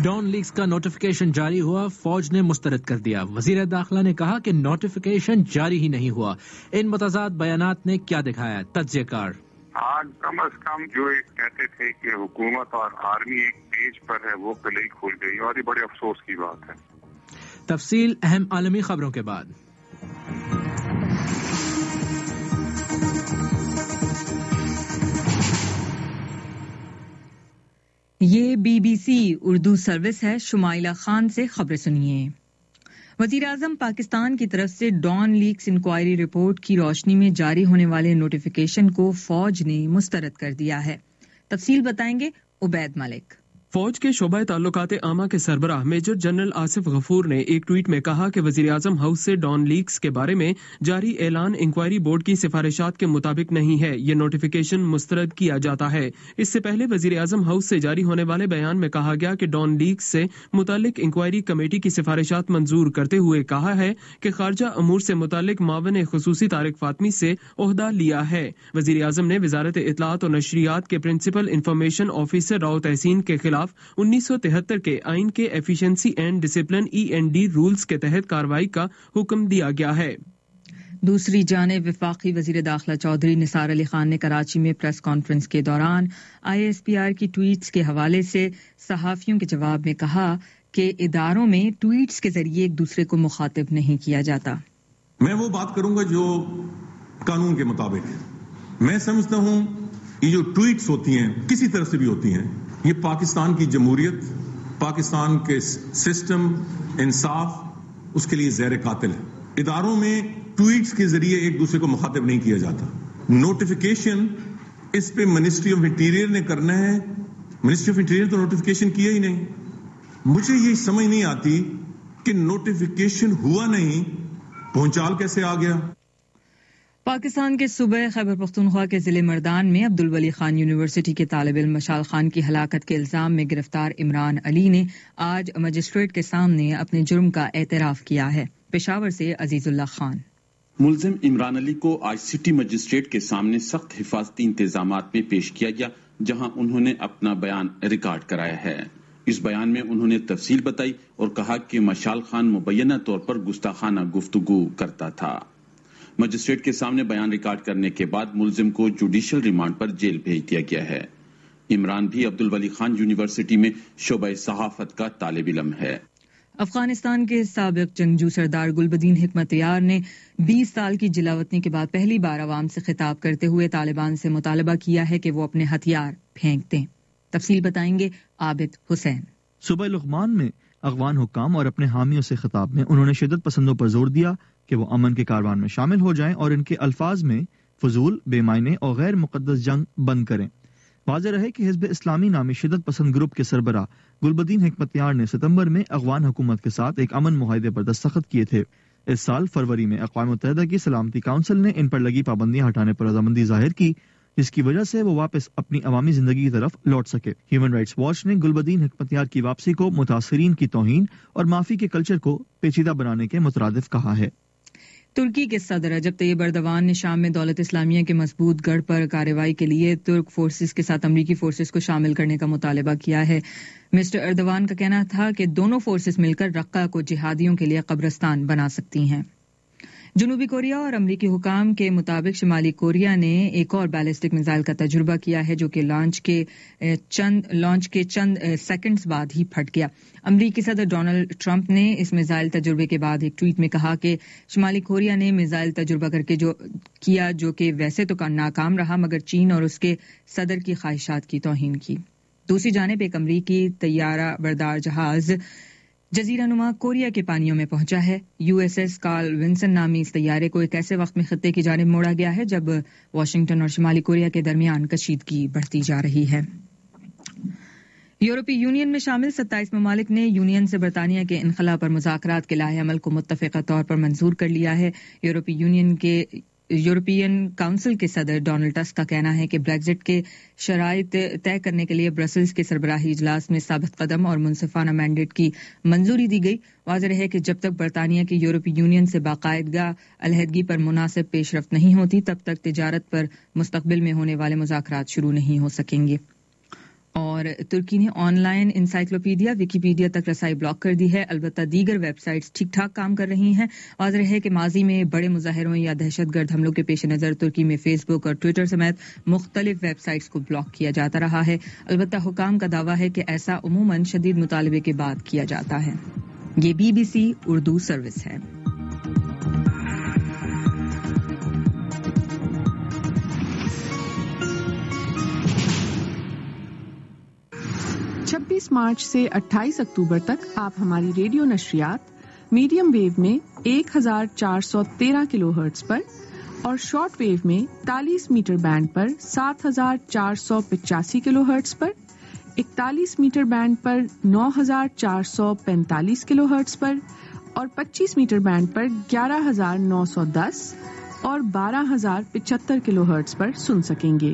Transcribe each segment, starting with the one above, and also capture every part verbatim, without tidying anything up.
Dawn leaks کا notification جاری ہوا، فوج نے مسترد کر دیا۔ وزیر داخلہ نے کہا کہ نوٹیفیکیشن جاری ہی نہیں ہوا۔ ان متضاد بیانات نے کیا دکھایا؟ تجزیہ کار آج کم از کم جو ایک کہتے تھے کہ حکومت اور آرمی ایک پیج پر ہے، وہ کلئی کھل گئی اور یہ بڑے افسوس کی بات ہے۔ تفصیل اہم عالمی خبروں کے بعد۔ یہ B B C Urdu service ہے۔ شمائلہ خان سے خبریں سنیے۔ وزیر اعظم پاکستان کی طرف سے ڈان لیکس انکوائری رپورٹ کی روشنی میں جاری ہونے والے نوٹیفیکیشن کو فوج نے مسترد کر دیا ہے۔ تفصیل بتائیں گے عبید ملک۔ فوج کے شعبہ تعلقات عامہ کے سربراہ میجر جنرل آصف غفور نے ایک ٹویٹ میں کہا کہ وزیر اعظم ہاؤس سے ڈان لیکس کے بارے میں جاری اعلان انکوائری بورڈ کی سفارشات کے مطابق نہیں ہے، یہ نوٹیفیکیشن مسترد کیا جاتا ہے۔ اس سے پہلے وزیر اعظم ہاؤس سے جاری ہونے والے بیان میں کہا گیا کہ ڈان لیکس سے متعلق انکوائری کمیٹی کی سفارشات منظور کرتے ہوئے کہا ہے کہ خارجہ امور سے متعلق معاون خصوصی طارق فاطمی سے عہدہ لیا ہے۔ وزیر اعظم نے وزارت اطلاعات اور نشریات کے پرنسپل انفارمیشن آفیسر راؤ تحسین کے خلاف انیس سو تہتر کے آئین کے efficiency and discipline E N D rules کے تحت کارروائی کا حکم دیا گیا ہے۔ دوسری جانب وفاقی وزیر داخلہ چودھری نثار علی خان نے کراچی میں پریس کانفرنس کے دوران آئی ایس پی آر کی ٹویٹس کے حوالے سے صحافیوں کے جواب میں کہا کہ اداروں میں ٹویٹس کے ذریعے ایک دوسرے کو مخاطب نہیں کیا جاتا۔ میں وہ بات کروں گا جو قانون کے مطابق ہے۔ میں سمجھتا ہوں یہ جو ٹویٹس ہوتی ہیں کسی طرح سے بھی ہوتی ہیں، یہ پاکستان کی جمہوریت، پاکستان کے سسٹم، انصاف، اس کے لیے زیر قاتل ہے۔ اداروں میں ٹویٹس کے ذریعے ایک دوسرے کو مخاطب نہیں کیا جاتا۔ نوٹیفیکیشن اس پہ منسٹری آف انٹیریئر نے کرنا ہے، منسٹری آف انٹیریئر تو نوٹیفیکیشن کیا ہی نہیں۔ مجھے یہ سمجھ نہیں آتی کہ نوٹیفیکیشن ہوا نہیں، پہنچال کیسے آ گیا۔ پاکستان کے صوبہ خیبر پختونخوا کے ضلع مردان میں عبدالولی خان یونیورسٹی کے طالب علم مشال خان کی ہلاکت کے الزام میں گرفتار عمران علی نے آج مجسٹریٹ کے سامنے اپنے جرم کا اعتراف کیا ہے۔ پشاور سے عزیز اللہ خان۔ ملزم عمران علی کو آج سٹی مجسٹریٹ کے سامنے سخت حفاظتی انتظامات میں پیش کیا گیا، جہاں انہوں نے اپنا بیان ریکارڈ کرایا ہے۔ اس بیان میں انہوں نے تفصیل بتائی اور کہا کہ مشال خان مبینہ طور پر گستاخانہ گفتگو کرتا تھا۔ مجسٹریٹ کے سامنے بیان ریکارڈ کرنے کے بعد ملزم کو جوڈیشل ریمانڈ پر جیل بھیج دیا گیا ہے۔ عمران بھی عبدالولی خان یونیورسٹی میں شعبہ صحافت کا طالب علم ہے۔ افغانستان کے سابق جنگجو سردار گلبدین حکمت یار نے بیس سال کی جلاوطنی کے بعد پہلی بار عوام سے خطاب کرتے ہوئے طالبان سے مطالبہ کیا ہے کہ وہ اپنے ہتھیار پھینک دیں۔ تفصیل بتائیں گے عابد حسین۔ صوبہ لغمان میں افغان حکام اور اپنے حامیوں سے خطاب میں انہوں نے شدت پسندوں پر زور دیا کہ وہ امن کے کاروان میں شامل ہو جائیں اور ان کے الفاظ میں فضول، بے معنی اور غیر مقدس جنگ بند کریں۔ واضح رہے کہ حزب اسلامی نامی شدت پسند گروپ کے سربراہ گلبدین حکمت یار نے ستمبر میں افغان حکومت کے ساتھ ایک امن معاہدے پر دستخط کیے تھے۔ اس سال فروری میں اقوام متحدہ کی سلامتی کونسل نے ان پر لگی پابندیاں ہٹانے پر رضامندی ظاہر کی، جس کی وجہ سے وہ واپس اپنی عوامی زندگی کی طرف لوٹ سکے۔ ہیومن رائٹس واچ نے گلبدین حکمت یار کی واپسی کو متاثرین کی توہین اور معافی کے کلچر کو پیچیدہ بنانے کے مترادف کہا ہے۔ ترکی کے صدر رجب طیب ایردوان نے شام میں دولت اسلامیہ کے مضبوط گڑھ پر کارروائی کے لیے ترک فورسز کے ساتھ امریکی فورسز کو شامل کرنے کا مطالبہ کیا ہے۔ مسٹر ایردوان کا کہنا تھا کہ دونوں فورسز مل کر رقہ کو جہادیوں کے لیے قبرستان بنا سکتی ہیں۔ جنوبی کوریا اور امریکی حکام کے مطابق شمالی کوریا نے ایک اور بیلسٹک میزائل کا تجربہ کیا ہے جو کہ لانچ کے چند لانچ کے چند سیکنڈز بعد ہی پھٹ گیا۔ امریکی صدر ڈونلڈ ٹرمپ نے اس میزائل تجربے کے بعد ایک ٹویٹ میں کہا کہ شمالی کوریا نے میزائل تجربہ کر کے جو کیا جو کہ ویسے تو ناکام رہا، مگر چین اور اس کے صدر کی خواہشات کی توہین کی۔ دوسری جانب ایک امریکی طیارہ بردار جہاز جزیرہ نما کوریا کے پانیوں میں پہنچا ہے۔ U S S Carl Vinson نامی اس طیارے کو ایک ایسے وقت میں خطے کی جانب موڑا گیا ہے جب واشنگٹن اور شمالی کوریا کے درمیان کشیدگی بڑھتی جا رہی ہے۔ یورپی یونین میں شامل ستائیس ممالک نے یونین سے برطانیہ کے انخلاء پر مذاکرات کے لائحہ عمل کو متفقہ طور پر منظور کر لیا ہے۔ یورپی یونین کے یورپین کونسل کے صدر ڈونلڈ ٹسک کا کہنا ہے کہ بریگزٹ کے شرائط طے کرنے کے لیے برسلز کے سربراہی اجلاس میں ثابت قدم اور منصفانہ مینڈیٹ کی منظوری دی گئی۔ واضح رہے کہ جب تک برطانیہ کی یورپی یونین سے باقاعدہ علیحدگی پر مناسب پیش رفت نہیں ہوتی، تب تک تجارت پر مستقبل میں ہونے والے مذاکرات شروع نہیں ہو سکیں گے۔ اور ترکی نے آن لائن انسائکلوپیڈیا ویکیپیڈیا تک رسائی بلاک کر دی ہے، البتہ دیگر ویب سائٹس ٹھیک ٹھاک کام کر رہی ہیں۔ واضح ہے کہ ماضی میں بڑے مظاہروں یا دہشت گرد حملوں کے پیش نظر ترکی میں فیس بک اور ٹویٹر سمیت مختلف ویب سائٹس کو بلاک کیا جاتا رہا ہے، البتہ حکام کا دعویٰ ہے کہ ایسا عموماً شدید مطالبے کے بعد کیا جاتا ہے۔ یہ B B C Urdu service ہے۔ چھبیس مارچ سے اٹھائیس اکتوبر تک آپ ہماری ریڈیو نشریات میڈیم ویو میں ایک ہزار چار سو تیرہ کلو ہرٹز پر اور شارٹ ویو میں اکتالیس میٹر بینڈ پر سات ہزار چار سو پچاسی کلو ہرٹز پر، اکتالیس میٹر بینڈ پر نو ہزار چار سو پینتالیس کلو ہرٹز پر اور پچیس میٹر بینڈ پر گیارہ ہزار نو سو دس اور بارہ ہزار پچہتر کلو ہرٹز پر سن سکیں گے۔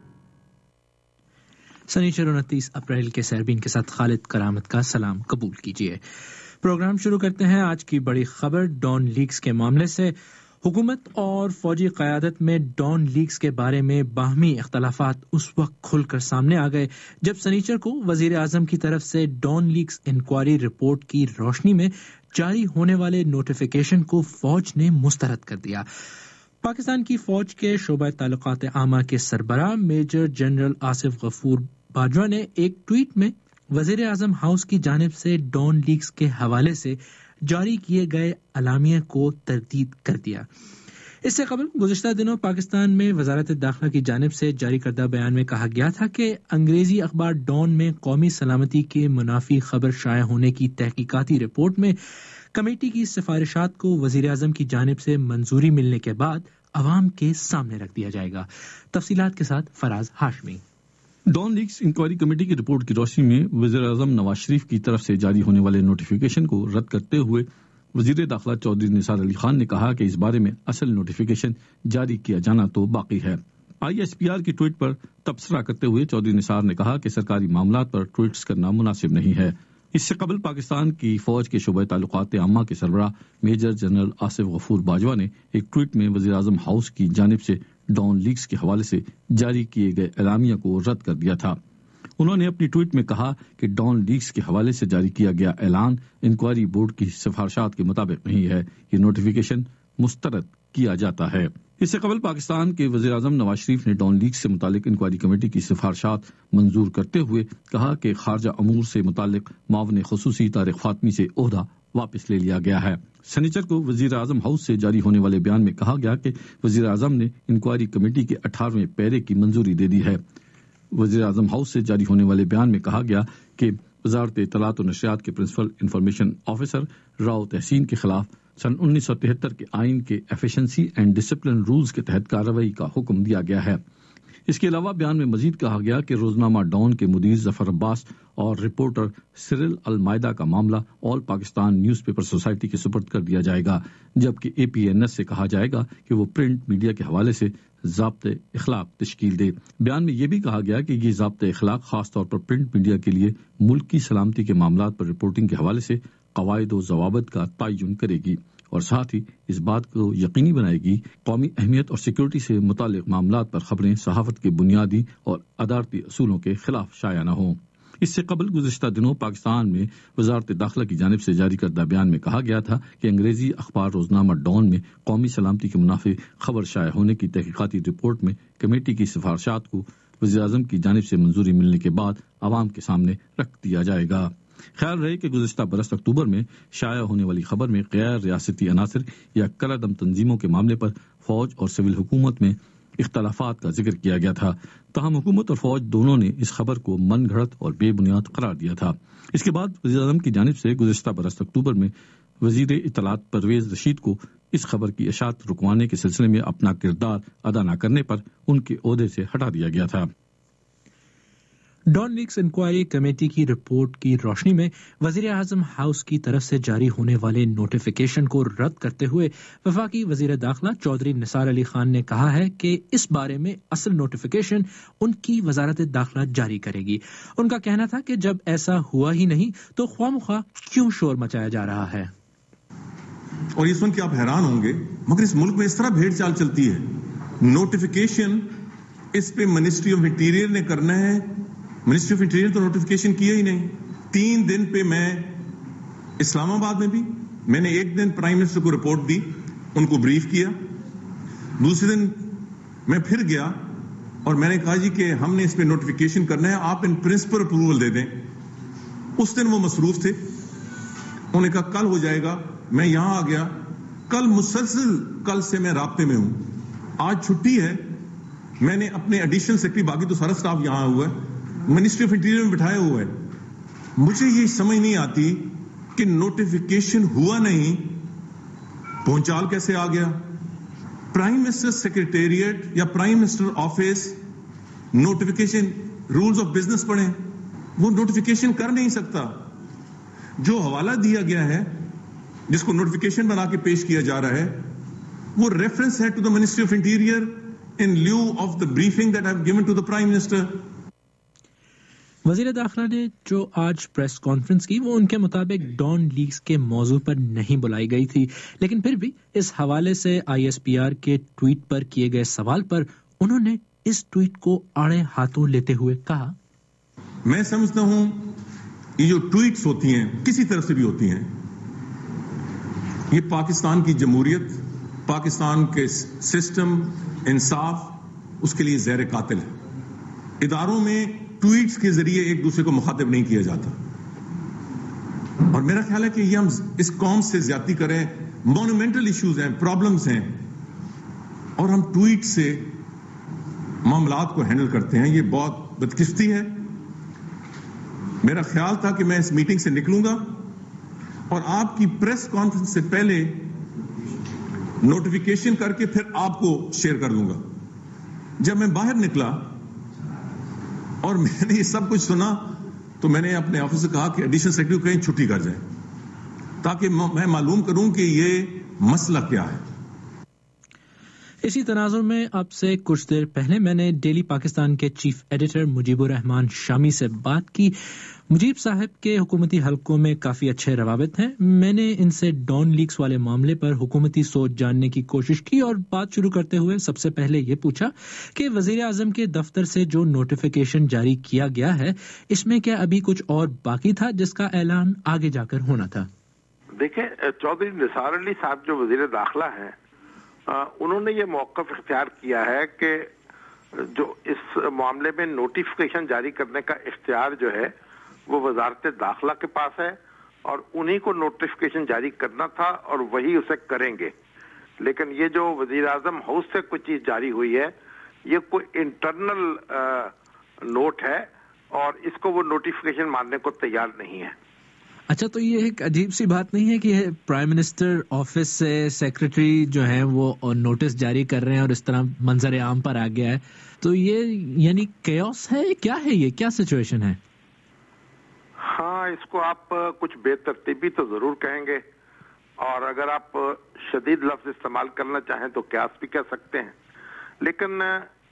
سنیچر انتیس اپریل کے سیربین کے ساتھ خالد کرامت کا سلام قبول کیجیے۔ پروگرام شروع کرتے ہیں آج کی بڑی خبر ڈان لیکس کے معاملے سے۔ حکومت اور فوجی قیادت میں ڈان لیکس کے بارے میں باہمی اختلافات اس وقت کھل کر سامنے آ گئے جب سنیچر کو وزیر اعظم کی طرف سے ڈان لیکس انکوائری رپورٹ کی روشنی میں جاری ہونے والے نوٹیفیکیشن کو فوج نے مسترد کر دیا۔ پاکستان کی فوج کے شعبہ تعلقات عامہ کے سربراہ میجر جنرل آصف غفور باجوہ نے ایک ٹویٹ میں وزیر اعظم ہاؤس کی جانب سے ڈان لیکس کے حوالے سے جاری کیے گئے اعلامیہ کو تردید کر دیا۔ اس سے قبل گزشتہ دنوں پاکستان میں وزارت داخلہ کی جانب سے جاری کردہ بیان میں کہا گیا تھا کہ انگریزی اخبار ڈان میں قومی سلامتی کے منافی خبر شائع ہونے کی تحقیقاتی رپورٹ میں کمیٹی کی سفارشات کو وزیر اعظم کی جانب سے منظوری ملنے کے بعد عوام کے سامنے رکھ دیا جائے گا۔ تفصیلات کے ساتھ Faraz Hashmi. Dawn leaks inquiry committee کی رپورٹ کی روشنی میں وزیر اعظم نواز شریف کی طرف سے جاری ہونے والے نوٹیفیکیشن کو رد کرتے ہوئے وزیر داخلہ چودھری نثار علی خان نے کہا کہ اس بارے میں اصل نوٹیفیکیشن جاری کیا جانا تو باقی ہے۔ آئی ایس پی آر کی ٹویٹ پر تبصرہ کرتے ہوئے چودھری نثار نے کہا کہ سرکاری معاملات پر ٹویٹس کرنا مناسب نہیں ہے۔ اس سے قبل پاکستان کی فوج کے شعبہ تعلقات عامہ کے سربراہ میجر جنرل آصف غفور باجوہ نے ایک ٹویٹ میں وزیر اعظم ہاؤس کی جانب سے ڈان لیکس کے حوالے سے جاری کیے گئے اعلامیہ کو رد کر دیا تھا۔ انہوں نے اپنی ٹویٹ میں کہا کہ ڈان لیکس کے حوالے سے جاری کیا گیا اعلان انکوائری بورڈ کی سفارشات کے مطابق نہیں ہے، یہ نوٹیفیکیشن مسترد کیا جاتا ہے۔ اس سے قبل پاکستان کے وزیر اعظم نواز شریف نے ڈان لیکس سے متعلق انکوائری کمیٹی کی سفارشات منظور کرتے ہوئے کہا کہ خارجہ امور سے متعلق معاون خصوصی طارق فاطمی سے عہدہ واپس لے لیا گیا ہے۔ سنیچر کو وزیر اعظم ہاؤس سے جاری ہونے والے بیان میں کہا گیا کہ وزیر اعظم نے انکوائری کمیٹی کے اٹھارہویں پیرے کی منظوری دے دی ہے۔ وزیر اعظم ہاؤس سے جاری ہونے والے بیان میں کہا گیا کہ وزارت اطلاعات و نشریات کے پرنسپل انفارمیشن آفیسر راؤ تحسین کے خلاف سن انیس سو تہتر کے آئین کے ایفیشنسی اینڈ ڈسپلن رولز کے تحت کارروائی کا حکم دیا گیا ہے۔ اس کے علاوہ بیان میں مزید کہا گیا کہ روزنامہ ڈان کے مدیر ظفر عباس اور رپورٹر سرل المائدہ کا معاملہ all Pakistan newspaper society کے سپرد کر دیا جائے گا، جبکہ اے پی این ایس سے کہا جائے گا کہ وہ پرنٹ میڈیا کے حوالے سے ضابط اخلاق تشکیل دے۔ بیان میں یہ بھی کہا گیا کہ یہ ضابط اخلاق خاص طور پر پرنٹ میڈیا کے لیے ملک کی سلامتی کے معاملات پر رپورٹنگ کے حوالے سے قواعد و ضوابط کا تعین کرے گی اور ساتھ ہی اس بات کو یقینی بنائے گی قومی اہمیت اور سیکورٹی سے متعلق معاملات پر خبریں صحافت کے بنیادی اور عدالتی اصولوں کے خلاف شائع نہ ہوں۔ اس سے قبل گزشتہ دنوں پاکستان میں وزارت داخلہ کی جانب سے جاری کردہ بیان میں کہا گیا تھا کہ انگریزی اخبار روزنامہ ڈان میں قومی سلامتی کے منافی خبر شائع ہونے کی تحقیقاتی رپورٹ میں کمیٹی کی سفارشات کو وزیر اعظم کی جانب سے منظوری ملنے کے بعد عوام کے سامنے رکھ دیا جائے گا۔ خیال رہے کہ گزشتہ برس اکتوبر میں شائع ہونے والی خبر میں غیر ریاستی عناصر یا کلعدم تنظیموں کے معاملے پر فوج اور سول حکومت میں اختلافات کا ذکر کیا گیا تھا، تاہم حکومت اور فوج دونوں نے اس خبر کو من گھڑت اور بے بنیاد قرار دیا تھا۔ اس کے بعد وزیر اعظم کی جانب سے گزشتہ برس اکتوبر میں وزیر اطلاعات پرویز رشید کو اس خبر کی اشاعت رکوانے کے سلسلے میں اپنا کردار ادا نہ کرنے پر ان کے عہدے سے ہٹا دیا گیا تھا۔ ڈان لیکس انکوائری کمیٹی کی رپورٹ کی روشنی میں وزیر اعظم ہاؤس کی طرف سے جاری ہونے والے نوٹیفیکیشن کو رد کرتے ہوئے وفاقی وزیر داخلہ چودھری نثار علی خان نے کہا ہے کہ اس بارے میں اصل نوٹیفیکیشن ان کی وزارت داخلہ جاری کرے گی۔ ان کا کہنا تھا کہ جب ایسا ہوا ہی نہیں تو خواہ مخواہ کیوں شور مچایا جا رہا ہے۔ اور یہ سن کے آپ حیران ہوں گے مگر اس ملک میں اس طرح بھیڑ چال چلتی ہے۔ نوٹیفیکیشن اس پہ منسٹری آف انٹیریئر نے کرنا ہے، منسٹری آف انٹیریئر تو نوٹیفیکیشن کیا ہی نہیں. تین دن پہ میں اسلام آباد میں بھی میں نے ایک دن پرائم منسٹر کو رپورٹ دی, ان کو بریف کیا. دوسرے دن میں پھر گیا اور میں نے کہا جی کہ ہم نے اس پہ نوٹیفیکیشن کرنا ہے, آپ ان پرنسپل اپروول دے دیں. اس دن وہ مصروف تھے, انہوں نے کہا کل ہو جائے گا. میں یہاں آ گیا, کل مسلسل کل سے میں رابطے میں ہوں. آج چھٹی ہے, میں نے اپنے ایڈیشنل سیکرٹری, باقی تو سارا سٹاف یہاں ہوا ہے, منسٹری آف انٹیریئر میں بٹھایا ہوا ہے. مجھے یہ سمجھ نہیں آتی کہ نوٹیفیکیشن ہوا نہیں, پہنچال کیسے آ گیا. پرائم منسٹر سیکریٹریٹ یا prime minister office notification rules of business پڑھیں, وہ نوٹیفیکیشن کر نہیں سکتا. جو حوالہ دیا گیا ہے جس کو نوٹیفیکیشن بنا کے پیش کیا جا رہا ہے, وہ ریفرنس ہے to the ministry of interior in lieu of the briefing that I have given to the prime minister. وزیر داخلہ نے جو آج پریس کانفرنس کی وہ ان کے مطابق ڈان لیکس کے موضوع پر نہیں بلائی گئی تھی, لیکن پھر بھی اس حوالے سے آئی ایس پی آر کے ٹویٹ پر کیے گئے سوال پر انہوں نے اس ٹویٹ کو آڑے ہاتھوں لیتے ہوئے کہا, میں سمجھتا ہوں یہ جو ٹویٹس ہوتی ہیں کسی طرف سے بھی ہوتی ہیں, یہ پاکستان کی جمہوریت, پاکستان کے سسٹم, انصاف, اس کے لیے زہر قاتل ہے. اداروں میں ٹویٹس کے ذریعے ایک دوسرے کو مخاطب نہیں کیا جاتا, اور میرا خیال ہے کہ یہ ہم اس قوم سے زیادتی کریں. مونومنٹل ایشوز ہیں, پرابلمز ہیں, اور ہم ٹویٹ سے معاملات کو ہینڈل کرتے ہیں. یہ بہت بدقسمتی ہے. میرا خیال تھا کہ میں اس میٹنگ سے نکلوں گا اور آپ کی پریس کانفرنس سے پہلے نوٹیفیکیشن کر کے پھر آپ کو شیئر کر دوں گا. جب میں باہر نکلا اور میں نے یہ سب کچھ سنا تو میں نے اپنے آفس سے کہا کہ ایڈیشنل سیکرٹری کو کہیں چھٹی کر جائیں تاکہ میں معلوم کروں کہ یہ مسئلہ کیا ہے. اسی تناظر میں اب سے کچھ دیر پہلے میں نے ڈیلی پاکستان کے چیف ایڈیٹر مجیب الرحمان شامی سے بات کی. مجیب صاحب کے حکومتی حلقوں میں کافی اچھے روابط ہیں. میں نے ان سے ڈان لیکس والے معاملے پر حکومتی سوچ جاننے کی کوشش کی اور بات شروع کرتے ہوئے سب سے پہلے یہ پوچھا کہ وزیر اعظم کے دفتر سے جو نوٹیفیکیشن جاری کیا گیا ہے اس میں کیا ابھی کچھ اور باقی تھا جس کا اعلان آگے جا کر ہونا تھا؟ دیکھیں, چودھری نثار علی صاحب جو وزیر داخلہ ہیں, انہوں نے یہ موقف اختیار کیا ہے کہ جو اس معاملے میں نوٹیفیکیشن جاری کرنے کا اختیار جو ہے وہ وزارت داخلہ کے پاس ہے, اور انہی کو نوٹیفیکیشن جاری کرنا تھا اور وہی اسے کریں گے. لیکن یہ جو وزیر اعظم ہاؤس سے کوئی چیز جاری ہوئی ہے یہ کوئی انٹرنل نوٹ ہے اور اس کو وہ نوٹیفیکیشن ماننے کو تیار نہیں ہے. اچھا, تو یہ ایک عجیب سی بات نہیں ہے کہ پرائم منسٹر آفس سے سیکرٹری جو ہیں وہ نوٹس جاری کر رہے ہیں اور اس طرح منظر عام پر آ گیا ہے, تو یہ یعنی کیوس ہے, کیا ہے, یہ کیا سچویشن ہے؟ ہاں, اس کو آپ کچھ بے ترتیبی تو ضرور کہیں گے, اور اگر آپ شدید لفظ استعمال کرنا چاہیں تو کیاس بھی کہہ سکتے ہیں. لیکن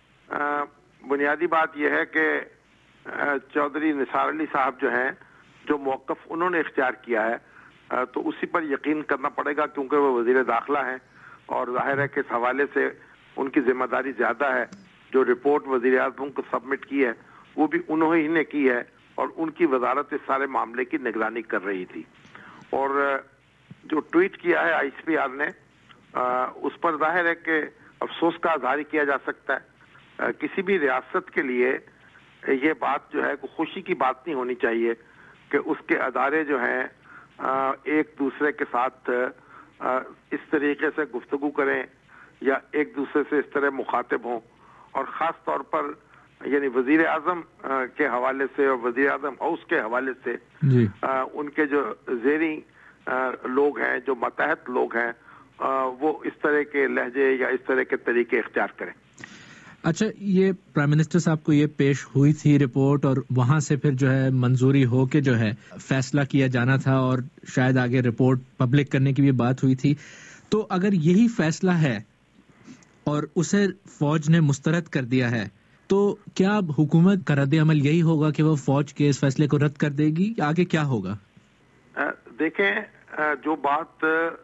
بنیادی بات یہ ہے کہ چودھری نثار علی صاحب جو ہیں, جو موقف انہوں نے اختیار کیا ہے تو اسی پر یقین کرنا پڑے گا, کیونکہ وہ وزیر داخلہ ہیں اور ظاہر ہے کہ اس حوالے سے ان کی ذمہ داری زیادہ ہے. جو رپورٹ وزیر اعظم کو سبمٹ کی ہے وہ بھی انہوں ہی نے کی ہے, اور ان کی وزارت اس سارے معاملے کی نگرانی کر رہی تھی. اور جو ٹویٹ کیا ہے آئی سی پی آر نے, اس پر ظاہر ہے کہ افسوس کا اظہار کیا جا سکتا ہے. کسی بھی ریاست کے لیے یہ بات جو ہے خوشی کی بات نہیں ہونی چاہیے کہ اس کے ادارے جو ہیں ایک دوسرے کے ساتھ اس طریقے سے گفتگو کریں یا ایک دوسرے سے اس طرح مخاطب ہوں, اور خاص طور پر یعنی وزیر اعظم کے حوالے سے اور وزیر اعظم ہاؤس کے حوالے سے جی. ان کے جو زیریں لوگ ہیں, جو ماتحت لوگ ہیں, وہ اس طرح کے لہجے یا اس طرح کے طریقے اختیار کریں. اچھا, یہ پرائم منسٹر صاحب کو یہ پیش ہوئی تھی رپورٹ اور وہاں سے پھر جو ہے منظوری ہو کے جو ہے فیصلہ کیا جانا تھا اور شاید آگے رپورٹ پبلک کرنے کی بھی بات ہوئی تھی. تو اگر یہی فیصلہ ہے اور اسے فوج نے مسترد کر دیا ہے تو کیا اب حکومت کا رد عمل یہی ہوگا کہ وہ فوج کے اس فیصلے کو رد کر دے گی؟ آگے کیا ہوگا؟ دیکھیں, جو بات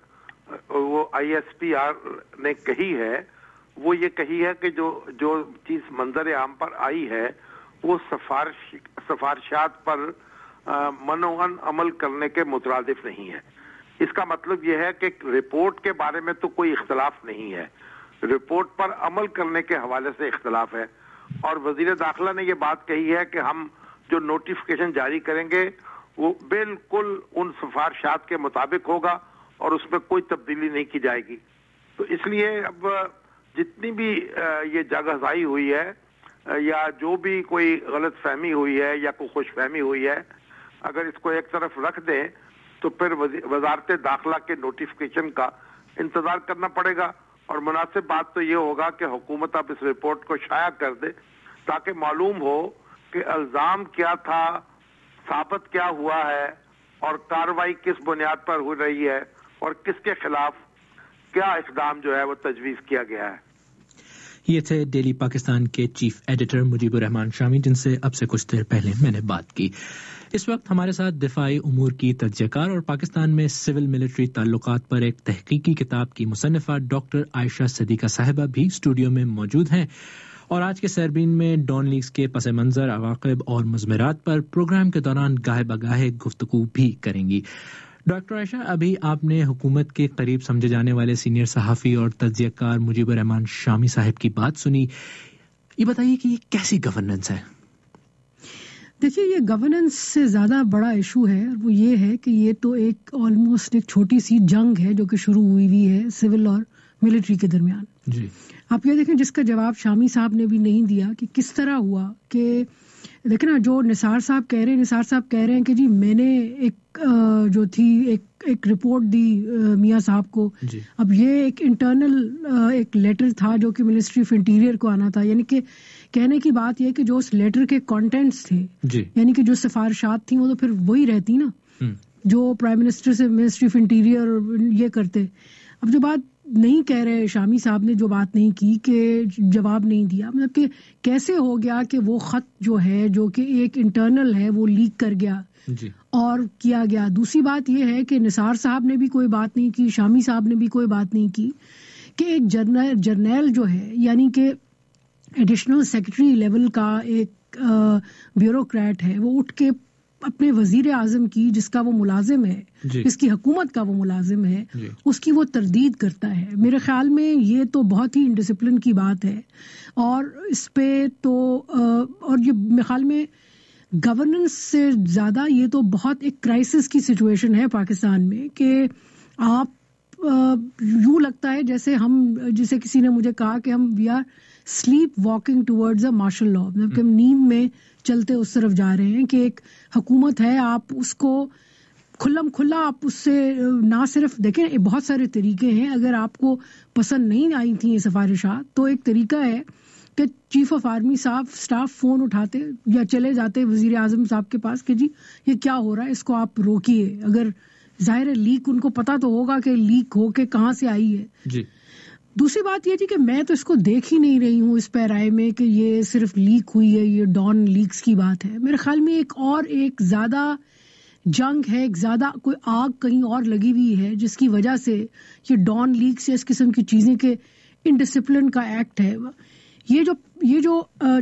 وہ آئی ایس پی آر نے کہی ہے وہ یہ کہی ہے کہ جو جو چیز منظر عام پر آئی ہے وہ سفارش سفارشات پر منوعن عمل کرنے کے مترادف نہیں ہے. اس کا مطلب یہ ہے کہ رپورٹ کے بارے میں تو کوئی اختلاف نہیں ہے, رپورٹ پر عمل کرنے کے حوالے سے اختلاف ہے. اور وزیر داخلہ نے یہ بات کہی ہے کہ ہم جو نوٹیفیکیشن جاری کریں گے وہ بالکل ان سفارشات کے مطابق ہوگا اور اس میں کوئی تبدیلی نہیں کی جائے گی. تو اس لیے اب جتنی بھی یہ جگہزائی ہوئی ہے یا جو بھی کوئی غلط فہمی ہوئی ہے یا کوئی خوش فہمی ہوئی ہے, اگر اس کو ایک طرف رکھ دیں تو پھر وزارت داخلہ کے نوٹیفیکیشن کا انتظار کرنا پڑے گا. اور مناسب بات تو یہ ہوگا کہ حکومت اب اس رپورٹ کو شائع کر دے تاکہ معلوم ہو کہ الزام کیا تھا, ثابت کیا ہوا ہے اور کارروائی کس بنیاد پر ہو رہی ہے اور کس کے خلاف کیا اقدام جو ہے وہ تجویز کیا گیا ہے. یہ تھے ڈیلی پاکستان کے چیف ایڈیٹر مجیب الرحمان شامی, جن سے اب سے کچھ دیر پہلے میں نے بات کی. اس وقت ہمارے ساتھ دفاعی امور کی تجزیہ کار اور پاکستان میں سول ملٹری تعلقات پر ایک تحقیقی کتاب کی مصنفہ ڈاکٹر عائشہ صدیقہ صاحبہ بھی اسٹوڈیو میں موجود ہیں, اور آج کے سیربین میں ڈان لیکس کے پس منظر, عواقب اور مضمرات پر پروگرام کے دوران گاہے بگاہے گفتگو بھی کریں گی. ڈاکٹر عائشہ, ابھی آپ نے حکومت کے قریب سمجھے جانے والے سینئر صحافی اور تجزیہ کار مجیب الرحمان شامی صاحب کی بات سنی. یہ بتائیے کہ یہ کیسی گورننس ہے؟ دیکھیے, یہ گورننس سے زیادہ بڑا ایشو ہے, اور وہ یہ ہے کہ یہ تو ایک آلموسٹ ایک چھوٹی سی جنگ ہے جو کہ شروع ہوئی ہوئی ہے سول اور ملٹری کے درمیان. جی آپ یہ دیکھیں, جس کا جواب شامی صاحب نے بھی نہیں دیا کہ کس طرح ہوا کہ دیکھیں نا, جو نثار صاحب کہہ رہے ہیں نثار صاحب کہہ رہے ہیں کہ جی میں نے ایک جو تھی ایک ایک رپورٹ دی میاں صاحب کو. جی. اب یہ ایک انٹرنل ایک لیٹر تھا جو کہ منسٹری آف انٹیریئر کو آنا تھا, یعنی کہ کہنے کی بات یہ کہ جو اس لیٹر کے کانٹینٹس تھے, جی, یعنی کہ جو سفارشات تھیں وہ تو پھر وہی رہتی نا جو پرائم منسٹر سے منسٹری آف انٹیریئر یہ کرتے. اب جو بات نہیں کہہ رہے شامی صاحب نے, جو بات نہیں کی کہ جواب نہیں دیا, مطلب کہ کیسے ہو گیا کہ وہ خط جو ہے جو کہ ایک انٹرنل ہے وہ لیک کر گیا, جی, اور کیا گیا. دوسری بات یہ ہے کہ نثار صاحب نے بھی کوئی بات نہیں کی, شامی صاحب نے بھی کوئی بات نہیں کی کہ ایک جرنل جرنیل جو ہے, یعنی کہ ایڈیشنل سیکرٹری لیول کا ایک بیوروکریٹ ہے, وہ اٹھ کے اپنے وزیر اعظم کی, جس کا وہ ملازم ہے, جی, جس کی حکومت کا وہ ملازم ہے, جی, اس کی وہ تردید کرتا ہے. میرے خیال میں یہ تو بہت ہی انڈسپلن کی بات ہے, اور اس پہ تو اور یہ میرے خیال میں گورننس سے زیادہ یہ تو بہت ایک کرائسس کی سچویشن ہے پاکستان میں کہ آپ یوں لگتا ہے جیسے ہم, جسے کسی نے مجھے کہا کہ ہم we are sleepwalking towards a martial law, مطلب کہ ہم نیند میں چلتے اس طرف جا رہے ہیں کہ ایک حکومت ہے, آپ اس کو کھلم کھلا آپ اس سے نہ صرف دیکھیں, بہت سارے طریقے ہیں. اگر آپ کو پسند نہیں آئی تھیں یہ سفارشات تو ایک طریقہ ہے کہ چیف آف آرمی صاحب اسٹاف فون اٹھاتے یا چلے جاتے وزیر اعظم صاحب کے پاس کہ جی یہ کیا ہو رہا ہے, اس کو آپ روکیے. اگر ظاہر لیک ان کو پتا تو ہوگا کہ لیک ہو کے کہاں سے آئی ہے. جی. دوسری بات یہ تھی کہ میں تو اس کو دیکھ ہی نہیں رہی ہوں اس پیرائے میں کہ یہ صرف لیک ہوئی ہے, یہ ڈان لیکس کی بات ہے. میرے خیال میں ایک اور ایک زیادہ جنگ ہے, ایک زیادہ کوئی آگ کہیں اور لگی ہوئی ہے جس کی وجہ سے یہ ڈان لیکس یا اس قسم کی چیزیں کے انڈسپلن کا ایکٹ ہے. یہ جو یہ جو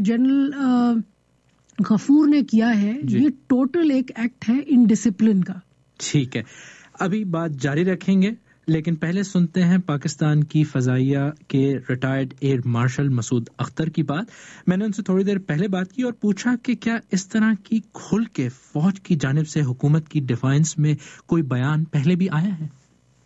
جنرل غفور نے کیا ہے, جی, یہ ٹوٹل ایک ایکٹ ہے انڈسپلن کا. ٹھیک ہے, ابھی بات جاری رکھیں گے, لیکن پہلے سنتے ہیں پاکستان کی فضائیہ کے retired air marshal Masood Akhtar کی بات. میں نے ان سے تھوڑی دیر پہلے بات کی اور پوچھا کہ کیا اس طرح کی کھل کے فوج کی جانب سے حکومت کی ڈیفینس میں کوئی بیان پہلے بھی آیا ہے؟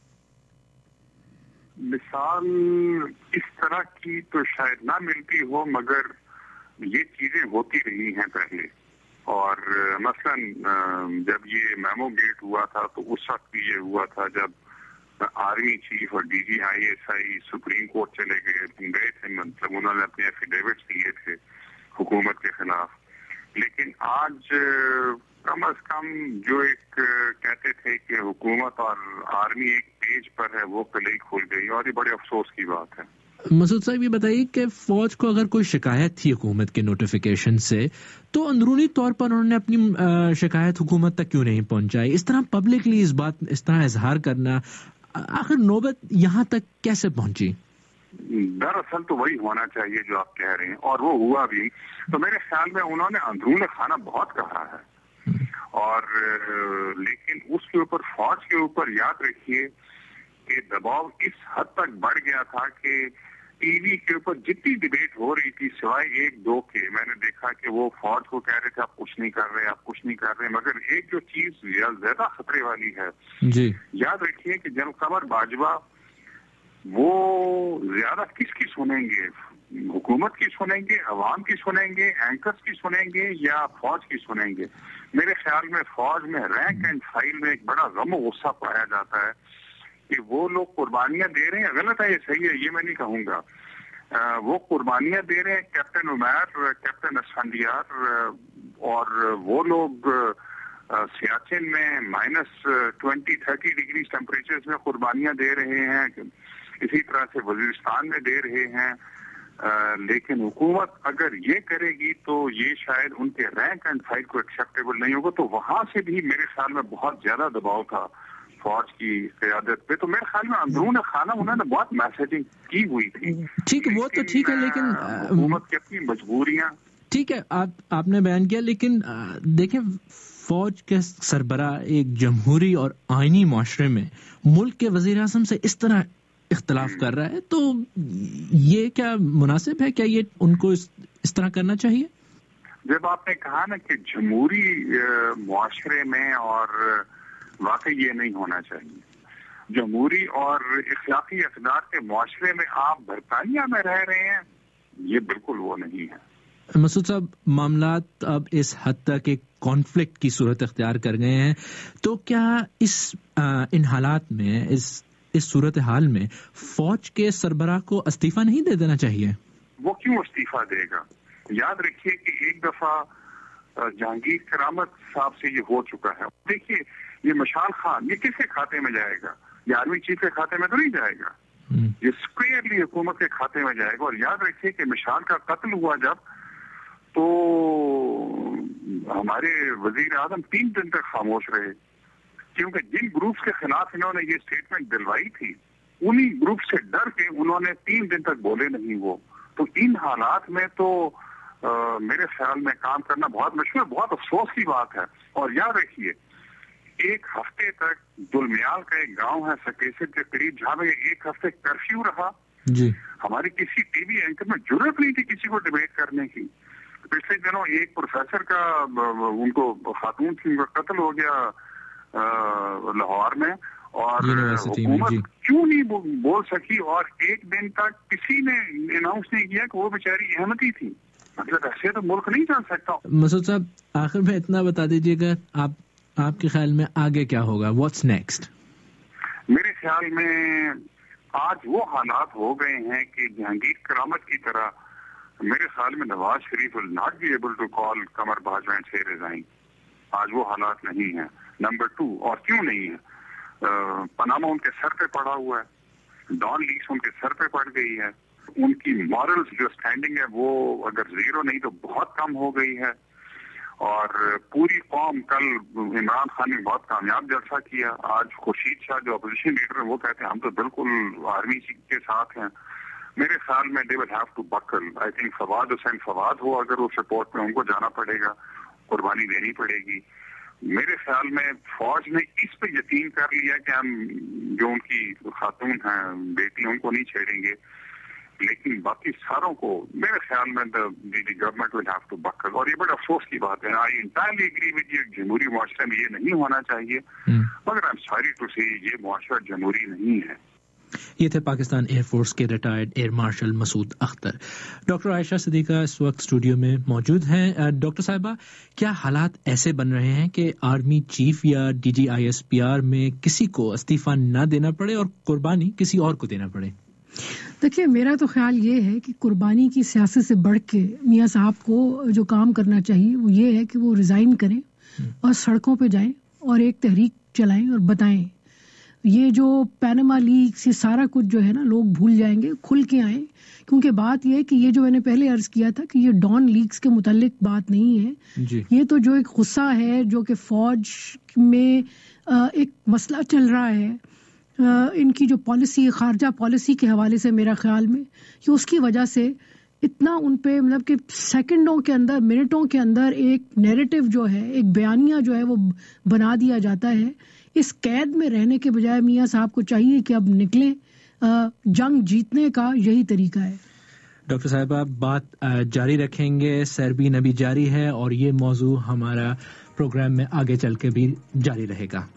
مثال اس طرح کی تو شاید نہ ملتی ہو, مگر یہ چیزیں ہوتی رہی ہیں پہلے. اور مثلا جب یہ میمو گیٹ ہوا تھا تو اس وقت بھی یہ ہوا تھا جب آرمی چیف اور D G I S I supreme court چلے گئے گئے تھے, مطلب انہوں نے اپنے ایفیڈیوٹس دیے تھے حکومت کے خلاف. لیکن آج کم از کم جو ایک کہتے تھے کہ حکومت اور آرمی ایک پیج پر ہے, وہ کلئی کھل گئی, اور یہ بڑے افسوس کی بات ہے. مسعود صاحب یہ بتائیے کہ فوج کو اگر کوئی شکایت تھی حکومت کے نوٹیفیکیشن سے تو اندرونی طور پر انہوں نے اپنی شکایت حکومت تک کیوں نہیں پہنچائی؟ اس طرح پبلکلی اس بات اس طرح اظہار کرنا, آخر نوبت یہاں تک کیسے پہنچی؟ دراصل تو وہی ہونا چاہیے جو آپ کہہ رہے ہیں، اور وہ ہوا بھی. تو میرے خیال میں انہوں نے اندرون خانہ بہت کہا ہے، اور لیکن اس کے اوپر فوج کے اوپر یاد رکھیے کہ دباؤ اس حد تک بڑھ گیا تھا کہ ٹی وی کے اوپر جتنی ڈبیٹ ہو رہی تھی سوائے ایک دو کے، میں نے دیکھا کہ وہ فوج کو کہہ رہے تھے آپ کچھ نہیں کر رہے، آپ کچھ نہیں کر رہے. مگر ایک جو چیز زیادہ خطرے والی ہے، جی یاد رکھیے کہ جنرل قمر باجوہ وہ زیادہ کس کی سنیں گے؟ حکومت کی سنیں گے، عوام کی سنیں گے، اینکرز کی سنیں گے، یا فوج کی سنیں گے؟ میرے خیال میں فوج میں رینک اینڈ فائل میں ایک بڑا غم و غصہ پایا جاتا ہے کہ وہ لوگ قربانیاں دے رہے ہیں. غلط ہے، یہ صحیح ہے، یہ میں نہیں کہوں گا. وہ قربانیاں دے رہے ہیں، کیپٹن عمیر، کیپٹن اسفندیار، اور وہ لوگ سیاچن میں minus twenty thirty degree temperature میں قربانیاں دے رہے ہیں، اسی طرح سے وزیرستان میں دے رہے ہیں. لیکن حکومت اگر یہ کرے گی تو یہ شاید ان کے رینک اینڈ فائل کو ایکسیپٹیبل نہیں ہوگا. تو وہاں سے بھی میرے خیال میں بہت زیادہ دباؤ تھا فوج کی قیادت پہ. تو میرے خیال میں اندرون خانہ انہوں نے بہت میسجنگ کی ہوئی تھی. ٹھیک ہے، وہ تو ٹھیک ہے، لیکن حکومت کی اپنی مجبوریاں. ٹھیک ہے، آپ آپ نے بیان کیا، لیکن دیکھیں فوج کے سربراہ ایک جمہوری اور آئینی معاشرے میں ملک کے وزیر اعظم سے اس طرح اختلاف کر رہا ہے، تو یہ کیا مناسب ہے؟ کیا یہ ان کو اس, اس طرح کرنا چاہیے؟ جب آپ نے کہا نا کہ جمہوری معاشرے میں، اور واقعی یہ نہیں ہونا چاہیے. جمہوری اور اخلاقی اقدار کے معاشرے میں آپ برطانیہ میں رہ رہے ہیں، یہ بالکل وہ نہیں ہے. مسعود صاحب، معاملات اب اس حد تک ایک کانفلکٹ کی صورت اختیار کر گئے ہیں، تو کیا اس ان حالات میں، اس اس صورتحال میں فوج کے سربراہ کو استعفیٰ نہیں دے دینا چاہیے؟ وہ کیوں استعفیٰ دے گا؟ یاد رکھیے کہ ایک دفعہ جہانگیر کرامت صاحب سے یہ ہو چکا ہے. دیکھیے یہ مشال خان، یہ کس کے کھاتے میں جائے گا؟ یہ آرمی چیف کے کھاتے میں تو نہیں جائے گا، یہ اسکوئرلی حکومت کے کھاتے میں جائے گا. اور یاد رکھیے کہ مشال کا قتل ہوا جب، تو ہمارے وزیر اعظم تین دن تک خاموش رہے، کیونکہ جن گروپس کے خلاف انہوں نے یہ اسٹیٹمنٹ دلوائی تھی انہی گروپ سے ڈر کے انہوں نے تین دن تک بولے نہیں. وہ تو ان حالات میں تو آ, میرے خیال میں کام کرنا بہت مشکل، بہت افسوس کی بات ہے. اور یاد رکھیے ایک ہفتے تک دلمیال کا ایک گاؤں ہے سکیسر کے قریب، جہاں میں ایک ہفتے کرفیو رہا. جی ہماری کسی ٹی وی اینکر میں ضرورت نہیں تھی کسی کو ڈیبیٹ کرنے کی. پچھلے دنوں ایک پروفیسر کا ان کو خاتون کی قتل ہو گیا لاہور میں، اور حکومت کیوں نہیں بول سکی، اور ایک دن تک کسی نے اناؤنس نہیں کیا کہ وہ بیچاری احمدی تھی. مطلب ایسے تو ملک نہیں چل سکتا. مسعود صاحب، آخر میں اتنا بتا دیجیے گا، آپ آپ کے خیال میں آگے کیا ہوگا؟ What's next? میرے خیال میں آج وہ حالات ہو گئے ہیں کہ جہانگیر کرامت کی طرح میرے خیال میں Nawaz Sharif will not be able to call Qamar Bajwa and say resign. آج وہ حالات نہیں ہیں. نمبر ٹو، اور کیوں نہیں ہے؟ پاناما ان کے سر پہ پڑا ہوا ہے، ڈان لیکس ان کے سر پہ پڑ گئی ہے، ان کی مورلز جو سٹینڈنگ ہے وہ اگر زیرو نہیں تو بہت کم ہو گئی ہے. اور پوری قوم، کل عمران خان نے بہت کامیاب جلسہ کیا، آج خورشید شاہ جو اپوزیشن لیڈر ہیں وہ کہتے ہیں ہم تو بالکل آرمی کے ساتھ ہیں. میرے خیال میں they will have to buckle. I think Fawad Hussain Fawad ہو اگر اس رپورٹ میں ان کو جانا پڑے گا، قربانی دینی پڑے گی. میرے خیال میں فوج نے اس پہ یقین کر لیا کہ ہم جو ان کی خاتون ہیں بیٹی ان کو نہیں چھیڑیں گے، لیکن باقی ساروں کو میرے خیال میں government will have to buckle. اور یہ بڑا افسوس کی بات ہے. I entirely agree with you، جمہوری معاشرے میں یہ نہیں ہونا چاہیے، مگر I'm sorry to say یہ معاشرہ جمہوری نہیں ہے. یہ تھے پاکستان ایئر فورس کے retired air marshal Masood Akhtar. Doctor Ayesha Siddiqa اس وقت اسٹوڈیو میں موجود ہیں. ڈاکٹر صاحبہ، کیا حالات ایسے بن رہے ہیں کہ آرمی چیف یا D G I S P R میں کسی کو استعفیٰ نہ دینا پڑے اور قربانی کسی اور کو دینا پڑے؟ دیکھیے میرا تو خیال یہ ہے کہ قربانی کی سیاست سے بڑھ کے میاں صاحب کو جو کام کرنا چاہیے وہ یہ ہے کہ وہ ریزائن کریں اور سڑکوں پہ جائیں اور ایک تحریک چلائیں اور بتائیں. یہ جو پینما لیکس یہ سارا کچھ جو ہے نا لوگ بھول جائیں گے، کھل کے آئیں. کیونکہ بات یہ ہے کہ یہ جو میں نے پہلے عرض کیا تھا کہ یہ ڈان لیکس کے متعلق بات نہیں ہے جی. یہ تو جو ایک غصہ ہے جو کہ فوج میں ایک مسئلہ چل رہا ہے ان کی جو پالیسی خارجہ پالیسی کے حوالے سے میرا خیال میں کہ اس کی وجہ سے اتنا ان پہ مطلب کہ سیکنڈوں کے اندر منٹوں کے اندر ایک نیریٹو جو ہے ایک بیانیہ جو ہے وہ بنا دیا جاتا ہے. اس قید میں رہنے کے بجائے میاں صاحب کو چاہیے کہ اب نکلیں. جنگ جیتنے کا یہی طریقہ ہے. ڈاکٹر صاحبہ بات جاری رکھیں گے. سیربین ابھی جاری ہے اور یہ موضوع ہمارا پروگرام میں آگے چل کے بھی جاری رہے گا.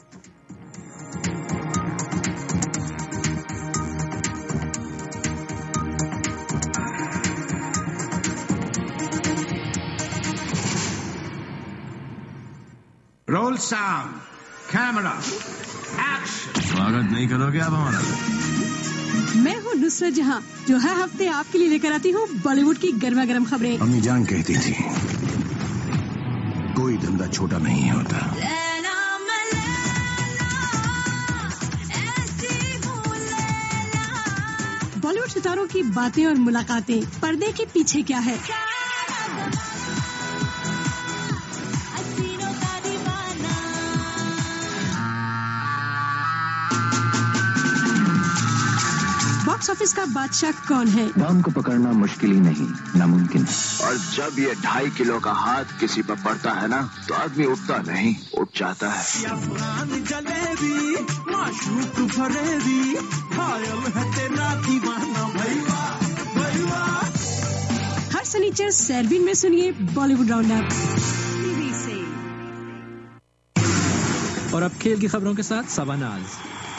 Roll sound camera action. سواگت نہیں کرو گے آپ ہمارا؟ میں ہوں نصرت جہاں جو ہر ہفتے آپ کے لیے لے کر آتی ہوں بالی ووڈ کی گرما گرم خبریں. امی جان کہتی تھی کوئی دھندا چھوٹا نہیں ہوتا. بالی ووڈ ستاروں کی باتیں اور ملاقاتیں، پردے کے پیچھے کیا ہے، باکس آفس کا بادشاہ کون ہے. ڈان کو پکڑنا مشکل ہی نہیں، ناممکن. اور جب یہ ڈھائی کلو کا ہاتھ کسی پر پڑتا ہے نا تو آدمی اٹھتا نہیں، اٹھ جاتا ہے. ہر سنیچر سیربین میں سنیے Bollywood round up T V سے. اور اب کھیل کی خبروں کے ساتھ سواناز.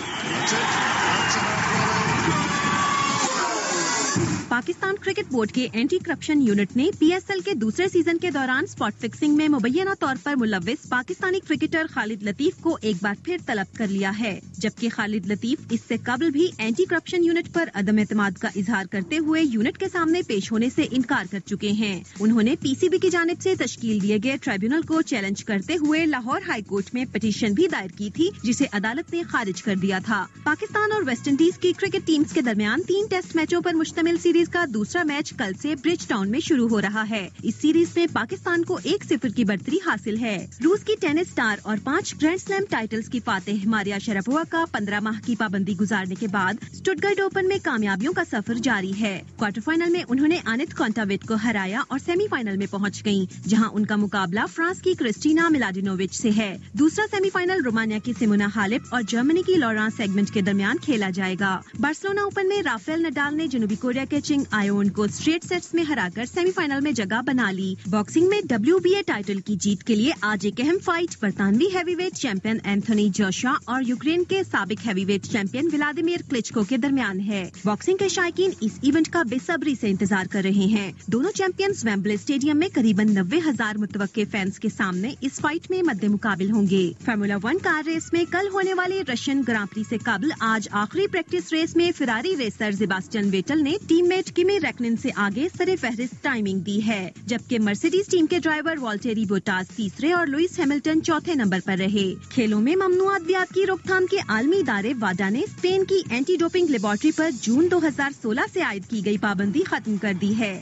پاکستان کرکٹ بورڈ کے اینٹی کرپشن یونٹ نے پی ایس ایل کے دوسرے سیزن کے دوران سپاٹ فکسنگ میں مبینہ طور پر ملوث پاکستانی کرکٹر خالد لطیف کو ایک بار پھر طلب کر لیا ہے، جبکہ خالد لطیف اس سے قبل بھی اینٹی کرپشن یونٹ پر عدم اعتماد کا اظہار کرتے ہوئے یونٹ کے سامنے پیش ہونے سے انکار کر چکے ہیں. انہوں نے پی سی بی کی جانب سے تشکیل دیے گئے ٹریبیونل کو چیلنج کرتے ہوئے لاہور ہائی کورٹ میں پٹیشن بھی دائر کی تھی، جسے عدالت نے خارج کر دیا تھا. پاکستان اور ویسٹ انڈیز کی کرکٹ ٹیمز کے درمیان تین ٹیسٹ میچوں پر مشتمل سیریز کا دوسرا میچ کل سے برج ٹاؤن میں شروع ہو رہا ہے. اس سیریز میں پاکستان کو ایک صفر کی برتری حاصل ہے. روس کی ٹینس سٹار اور پانچ گرینڈ سلیم ٹائٹلز کی فاتح ماریا شراپووا کا پندرہ ماہ کی پابندی گزارنے کے بعد اسٹٹگرٹ اوپن میں کامیابیوں کا سفر جاری ہے. کوارٹر فائنل میں انہوں نے آنت کونٹاویٹ کو ہرایا اور سیمی فائنل میں پہنچ گئیں، جہاں ان کا مقابلہ فرانس کی کرسٹینا ملادینووچ سے ہے. دوسرا سیمی فائنل رومانیہ کی سیمونا ہالیپ اور جرمنی کی لورا سیگمنٹ کے درمیان کھیلا جائے گا. بارسلونا اوپن میں رافیل نڈال نے جنوبی کوریا کے چنگ آئیون کو اسٹریٹ سیٹس میں ہرا کر سیمی فائنل میں جگہ بنا لی. باکسنگ میں ڈبلیو بی اے ٹائٹل کی جیت کے لیے آج ایک اہم فائٹ برطانوی heavyweight champion Anthony Joshua اور یوکرین کے سابق heavyweight champion Vladimir Klitschko کے درمیان ہے. باکسنگ کے شائقین اس ایونٹ کا بے صبری سے انتظار کر رہے ہیں. دونوں چیمپئنز ویمبلے اسٹیڈیم میں قریب نوے ہزار متوقع فینس کے سامنے اس فائٹ میں مد مقابل ہوں گے. فارمولا ون کار ریس میں کل ہونے والے رشین گراں پری سے قبل آج آخری پریکٹس ریس میں فراری ریسر سیباسٹین ویٹل نے ٹیم میٹ کمی ریکنن سے آگے سر فہرست ٹائمنگ دی ہے، جبکہ مرسیڈیز ٹیم کے ڈرائیور والٹیری بوٹاس تیسرے اور لوئس ہیملٹن چوتھے نمبر پر رہے. کھیلوں میں ممنوع ادویات کی روک تھام کے عالمی ادارے واڈا نے اسپین کی اینٹی ڈوپنگ لیبارٹری پر جون دو ہزار سولہ سے عائد کی گئی پابندی ختم کر دی ہے.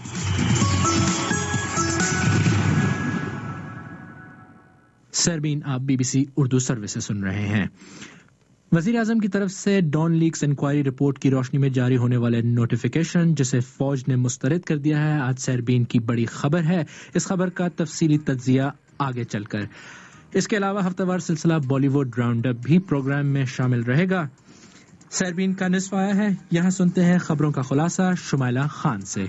سربین آپ B B C Urdu service سے سن رہے ہیں. وزیر اعظم کی طرف سے ڈان لیکس انکوائری رپورٹ کی روشنی میں جاری ہونے والے نوٹیفیکیشن جسے فوج نے مسترد کر دیا ہے آج سربین کی بڑی خبر ہے. اس خبر کا تفصیلی تجزیہ آگے چل کر. اس کے علاوہ ہفتہ وار سلسلہ بالی ووڈ راؤنڈ اپ بھی پروگرام میں شامل رہے گا. سربین کا نصف آیا ہے، یہاں سنتے ہیں خبروں کا خلاصہ شمائلہ خان سے.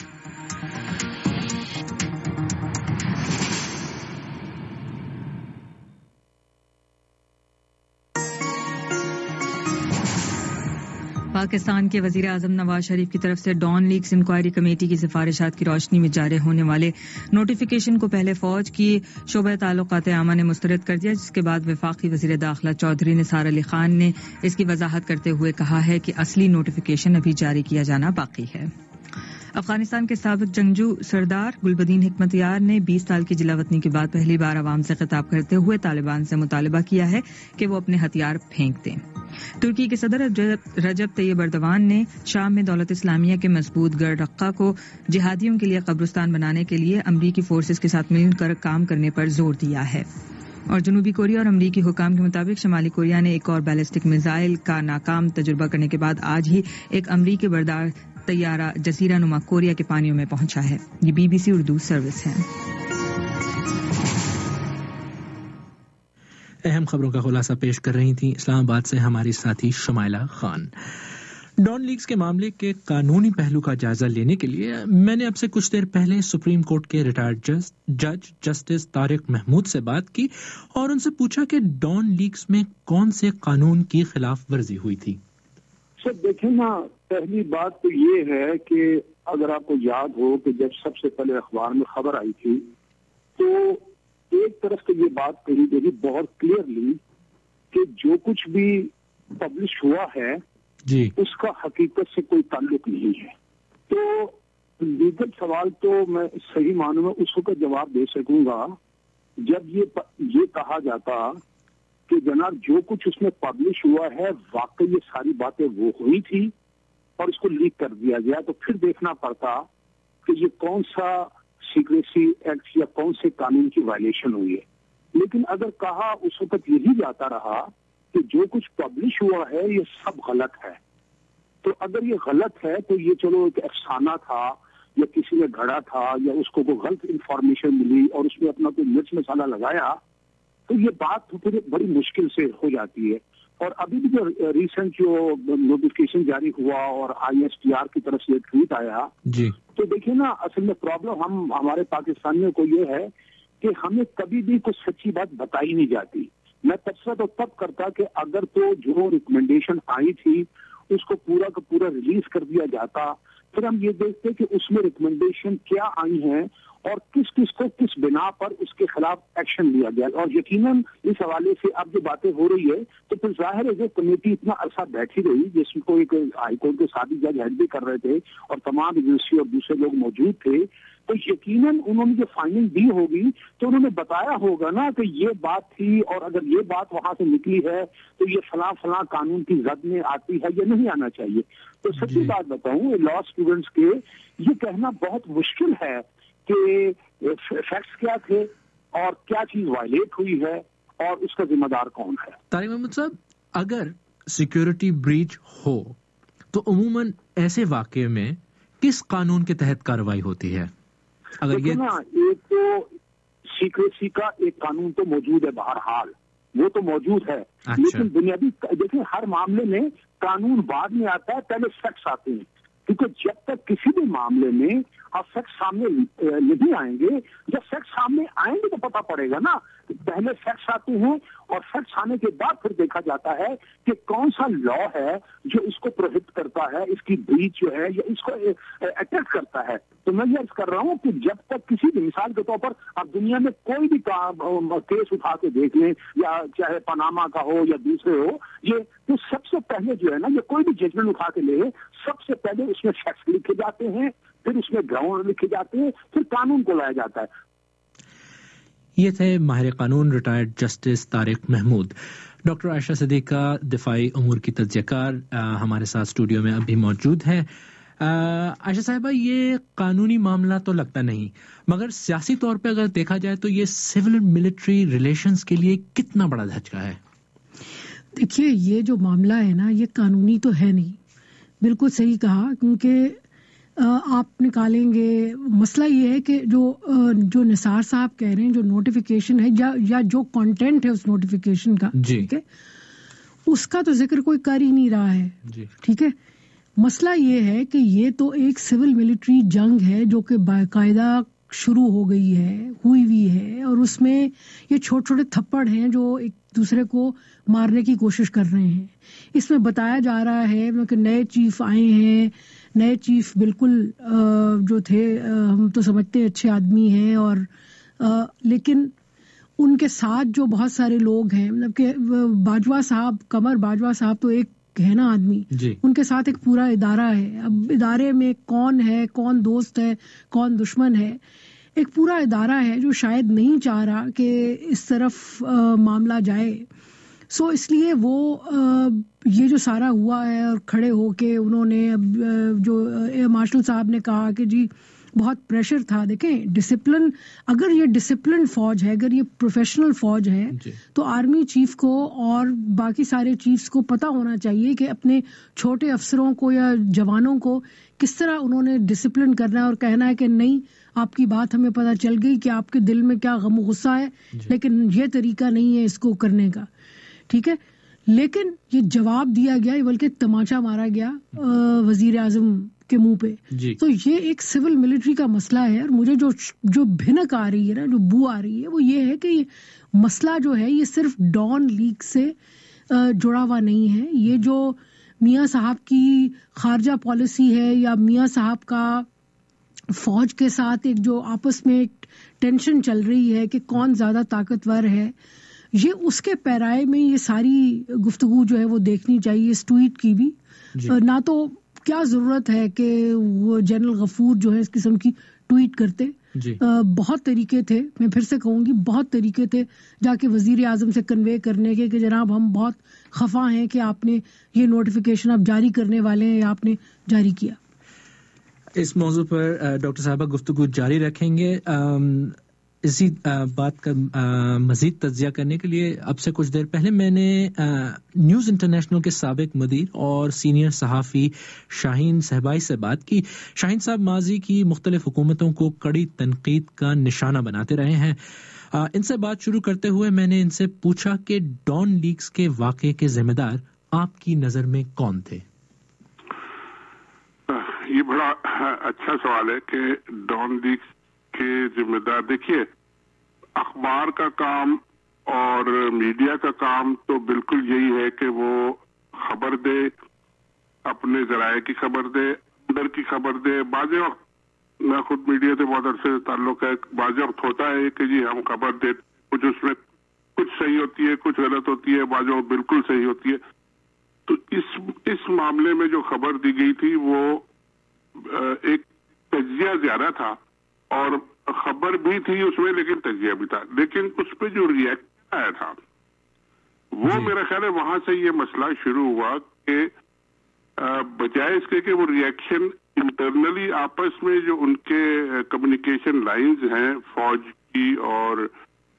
پاکستان کے وزیر اعظم نواز شریف کی طرف سے ڈان لیکس انکوائری کمیٹی کی سفارشات کی روشنی میں جاری ہونے والے نوٹیفیکیشن کو پہلے فوج کی شعبہ تعلقات عامہ نے مسترد کر دیا، جس کے بعد وفاقی وزیر داخلہ چودھری نثار علی خان نے اس کی وضاحت کرتے ہوئے کہا ہے کہ اصلی نوٹیفیکیشن ابھی جاری کیا جانا باقی ہے. افغانستان کے سابق جنگجو سردار گلبدین حکمتیار نے بیس سال کی جلا وطنی کے بعد پہلی بار عوام سے خطاب کرتے ہوئے طالبان سے مطالبہ کیا ہے کہ وہ اپنے ہتھیار پھینک دیں. ترکی کے صدر رجب طیب ایردوان نے شام میں دولت اسلامیہ کے مضبوط گڑھ رقہ کو جہادیوں کے لیے قبرستان بنانے کے لیے امریکی فورسز کے ساتھ مل کر کام کرنے پر زور دیا ہے. اور جنوبی کوریا اور امریکی حکام کے مطابق شمالی کوریا نے ایک اور بیلسٹک میزائل کا ناکام تجربہ کرنے کے بعد آج ہی ایک امریکی بردار طیارہ جزیرہ نما کوریا کے پانیوں میں پہنچا ہے. یہ B B C Urdu service ہے. اہم خبروں کا خلاصہ پیش کر رہی تھیں اسلام آباد سے ہماری ساتھی شمائلہ خان. ڈان لیکس کے معاملے کے قانونی پہلو کا جائزہ لینے کے لیے میں نے اب سے کچھ دیر پہلے سپریم کورٹ کے ریٹائرڈ جج جسٹس طارق محمود سے بات کی اور ان سے پوچھا کہ ڈان لیکس میں کون سے قانون کی خلاف ورزی ہوئی تھی. سر دیکھیں نا، پہلی بات تو یہ ہے کہ اگر آپ کو یاد ہو کہ جب سب سے پہلے اخبار میں خبر آئی تھی تو ایک طرف سے یہ بات کہی گئی بہت کلیئرلی کہ جو کچھ بھی پبلش ہوا ہے جی اس کا حقیقت سے کوئی تعلق نہیں ہے. تو لیگل سوال تو میں صحیح معنوں میں اس وقت جواب دے سکوں گا جب یہ یہ کہا جاتا کہ جناب جو کچھ اس میں پبلش ہوا ہے واقعی یہ ساری باتیں وہ ہوئی تھی اور اس کو لیک کر دیا گیا، تو پھر دیکھنا پڑتا کہ یہ کون سا سیکریسی ایکٹ یا کون سے قانون کی وائلیشن ہوئی ہے. لیکن اگر کہا اس وقت یہی جاتا رہا کہ جو کچھ پبلش ہوا ہے یہ سب غلط ہے، تو اگر یہ غلط ہے تو یہ چلو ایک افسانہ تھا یا کسی نے گھڑا تھا یا اس کو کوئی غلط انفارمیشن ملی اور اس میں اپنا کوئی مرچ مسالہ لگایا، تو یہ بات تو پھر بڑی مشکل سے ہو جاتی ہے. اور ابھی بھی جو ریسنٹ جو نوٹیفکیشن جاری ہوا اور آئی ایس ٹی آر کی طرف سے ایک ٹویٹ آیا جی تو دیکھیں نا، اصل میں پرابلم ہم ہمارے پاکستانیوں کو یہ ہے کہ ہمیں کبھی بھی کوئی سچی بات بتائی نہیں جاتی. میں تبصرہ تو تب کرتا کہ اگر تو جو ریکمنڈیشن آئی تھی اس کو پورا کا پورا ریلیز کر دیا جاتا، پھر ہم یہ دیکھتے کہ اس میں ریکمنڈیشن کیا آئی ہیں اور کس کس کو کس بنا پر اس کے خلاف ایکشن لیا گیا. اور یقیناً اس حوالے سے اب جو باتیں ہو رہی ہے تو پھر ظاہر ہے جو کمیٹی اتنا عرصہ بیٹھی رہی جس کو ایک ہائی کورٹ کے ساتھی جج ہیڈ بھی کر رہے تھے اور تمام ایجنسی اور دوسرے لوگ موجود تھے، تو یقیناً انہوں نے جو فائنڈنگ دی ہوگی تو انہوں نے بتایا ہوگا نا کہ یہ بات تھی اور اگر یہ بات وہاں سے نکلی ہے تو یہ فلاں فلاں قانون کی زد میں آتی ہے یا نہیں آنا چاہیے. تو سچی بات بتاؤں لا اسٹوڈنٹس کے یہ کہنا بہت مشکل ہے کہ فیکٹس کیا تھے اور کیا چیز وائلیٹ ہوئی ہے اور اس کا ذمہ دار کون ہے. طارق محمود صاحب، اگر سیکیورٹی بریچ ہو تو عموماً ایسے واقعے میں کس قانون کے تحت کارروائی ہوتی ہے؟ اگر یہ نا ایک تو سیکریسی کا ایک قانون تو موجود ہے، بہرحال وہ تو موجود ہے. اچھا. لیکن بنیادی دیکھیں ہر معاملے میں قانون بعد میں آتا ہے، پہلے فیکٹس آتے ہیں، کیونکہ جب تک کسی بھی معاملے میں اب فیکٹ سامنے نہیں آئیں گے، جب فیکٹ سامنے آئیں گے تو پتہ پڑے گا نا. پہلے فیکٹس آتے ہیں اور فیکٹس آنے کے بعد پھر دیکھا جاتا ہے کہ کون سا لا ہے جو اس کو پروہبٹ کرتا ہے، اس کی بریچ جو ہے یا اس کو اٹیک کرتا ہے. تو میں یہ عرض کر رہا ہوں کہ جب تک کسی بھی مثال کے طور پر آپ دنیا میں کوئی بھی کیس اٹھا کے دیکھ لیں، یا چاہے پاناما کا ہو یا دوسرے ہو، یہ تو سب سے پہلے جو ہے نا یہ کوئی بھی ججمنٹ اٹھا کے لے، سب سے پہلے اس میں فیکٹس لکھے جاتے ہیں، پھر اس میں گراؤنڈ لکھے جاتے ہیں، پھر قانون کو لایا جاتا ہے. یہ تھے ماہر قانون retired justice Tariq Mahmood. Doctor Ayesha Siddiqa دفاعی امور کی تجزیہ کار ہمارے ساتھ اسٹوڈیو میں ابھی موجود ہے. عائشہ صاحبہ، یہ قانونی معاملہ تو لگتا نہیں، مگر سیاسی طور پہ اگر دیکھا جائے تو یہ سول ملٹری ریلیشنز کے لیے کتنا بڑا دھچکا ہے؟ دیکھیے یہ جو معاملہ ہے نا یہ قانونی تو ہے نہیں، بالکل صحیح کہا، کیونکہ آپ نکالیں گے مسئلہ یہ ہے کہ جو جو نثار صاحب کہہ رہے ہیں جو نوٹیفیکیشن ہے یا یا جو کانٹینٹ ہے اس نوٹیفیکیشن کا، ٹھیک ہے، اس کا تو ذکر کوئی کر ہی نہیں رہا ہے. ٹھیک ہے، مسئلہ یہ ہے کہ یہ تو ایک سول ملٹری جنگ ہے جو کہ باقاعدہ شروع ہو گئی ہے، ہوئی ہوئی ہے، اور اس میں یہ چھوٹے چھوٹے تھپڑ ہیں جو ایک دوسرے کو مارنے کی کوشش کر رہے ہیں. اس میں بتایا جا رہا ہے کہ نئے چیف آئے ہیں، نئے چیف بالکل جو تھے ہم تو سمجھتے ہیں اچھے آدمی ہیں، اور لیکن ان کے ساتھ جو بہت سارے لوگ ہیں، مطلب کہ باجوہ صاحب، قمر باجوہ صاحب تو ایک ہے نا آدمی جی. ان کے ساتھ ایک پورا ادارہ ہے. اب ادارے میں کون ہے، کون دوست ہے، کون دشمن ہے، ایک پورا ادارہ ہے جو شاید نہیں چاہ رہا کہ اس طرف معاملہ جائے. سو اس لیے وہ یہ جو سارا ہوا ہے اور کھڑے ہو کے انہوں نے جو مارشل صاحب نے کہا کہ جی بہت پریشر تھا. دیکھیں ڈسپلن, اگر یہ ڈسپلن فوج ہے, اگر یہ پروفیشنل فوج ہے تو آرمی چیف کو اور باقی سارے چیفز کو پتا ہونا چاہیے کہ اپنے چھوٹے افسروں کو یا جوانوں کو کس طرح انہوں نے ڈسپلن کرنا ہے اور کہنا ہے کہ نہیں آپ کی بات ہمیں پتا چل گئی کہ آپ کے دل میں کیا غم و غصہ ہے, لیکن یہ طریقہ نہیں ہے اس کو کرنے کا. ٹھیک ہے, لیکن یہ جواب دیا گیا, بلکہ تماچا مارا گیا وزیر اعظم کے منہ پہ. تو یہ ایک سول ملٹری کا مسئلہ ہے, اور مجھے جو جو بھنک آ رہی ہے نا, جو بو آ رہی ہے, وہ یہ ہے کہ یہ مسئلہ جو ہے یہ صرف ڈان لیگ سے جڑا ہوا نہیں ہے. یہ جو میاں صاحب کی خارجہ پالیسی ہے, یا میاں صاحب کا فوج کے ساتھ ایک جو آپس میں ایک ٹینشن چل رہی ہے کہ کون زیادہ طاقتور ہے, یہ اس کے پیرائے میں یہ ساری گفتگو جو ہے وہ دیکھنی چاہیے اس ٹویٹ کی بھی. نہ تو کیا ضرورت ہے کہ وہ جنرل غفور جو ہے اس قسم کی ٹویٹ کرتے. بہت طریقے تھے, میں پھر سے کہوں گی بہت طریقے تھے جا کے وزیر اعظم سے کنوے کرنے کے کہ جناب ہم بہت خفا ہیں کہ آپ نے یہ نوٹیفیکیشن آپ جاری کرنے والے ہیں یا آپ نے جاری کیا. اس موضوع پر ڈاکٹر صاحبہ گفتگو جاری رکھیں گے. اسی بات کا مزید تجزیہ کرنے کے لیے اب سے کچھ دیر پہلے میں نے نیوز انٹرنیشنل کے سابق مدیر اور سینئر صحافی شاہین صہبائی سے بات کی. شاہین صاحب ماضی کی مختلف حکومتوں کو کڑی تنقید کا نشانہ بناتے رہے ہیں. ان سے بات شروع کرتے ہوئے میں نے ان سے پوچھا کہ ڈان لیگز کے واقعے کے ذمہ دار آپ کی نظر میں کون تھے؟ یہ بڑا اچھا سوال ہے کہ ڈان لیگز کے ذمہ دار, دیکھیے اخبار کا کام اور میڈیا کا کام تو بالکل یہی ہے کہ وہ خبر دے, اپنے ذرائع کی خبر دے, اندر کی خبر دے. بعض وقت میں خود میڈیا سے بہت عرصے سے تعلق ہے, بعض وقت ہوتا ہے کہ جی ہم خبر دے, کچھ اس میں کچھ صحیح ہوتی ہے, کچھ غلط ہوتی ہے, بعض وقت بالکل صحیح ہوتی ہے. تو اس اس معاملے میں جو خبر دی گئی تھی وہ ایک تجزیہ زیادہ تھا, اور خبر بھی تھی اس میں لیکن تجزیہ بھی تھا. لیکن اس پہ جو ریئیکٹ آیا تھا وہ میرا خیال ہے وہاں سے یہ مسئلہ شروع ہوا کہ بجائے اس کے کہ وہ ریئیکشن انٹرنلی آپس میں جو ان کے کمیونیکیشن لائنز ہیں فوج کی اور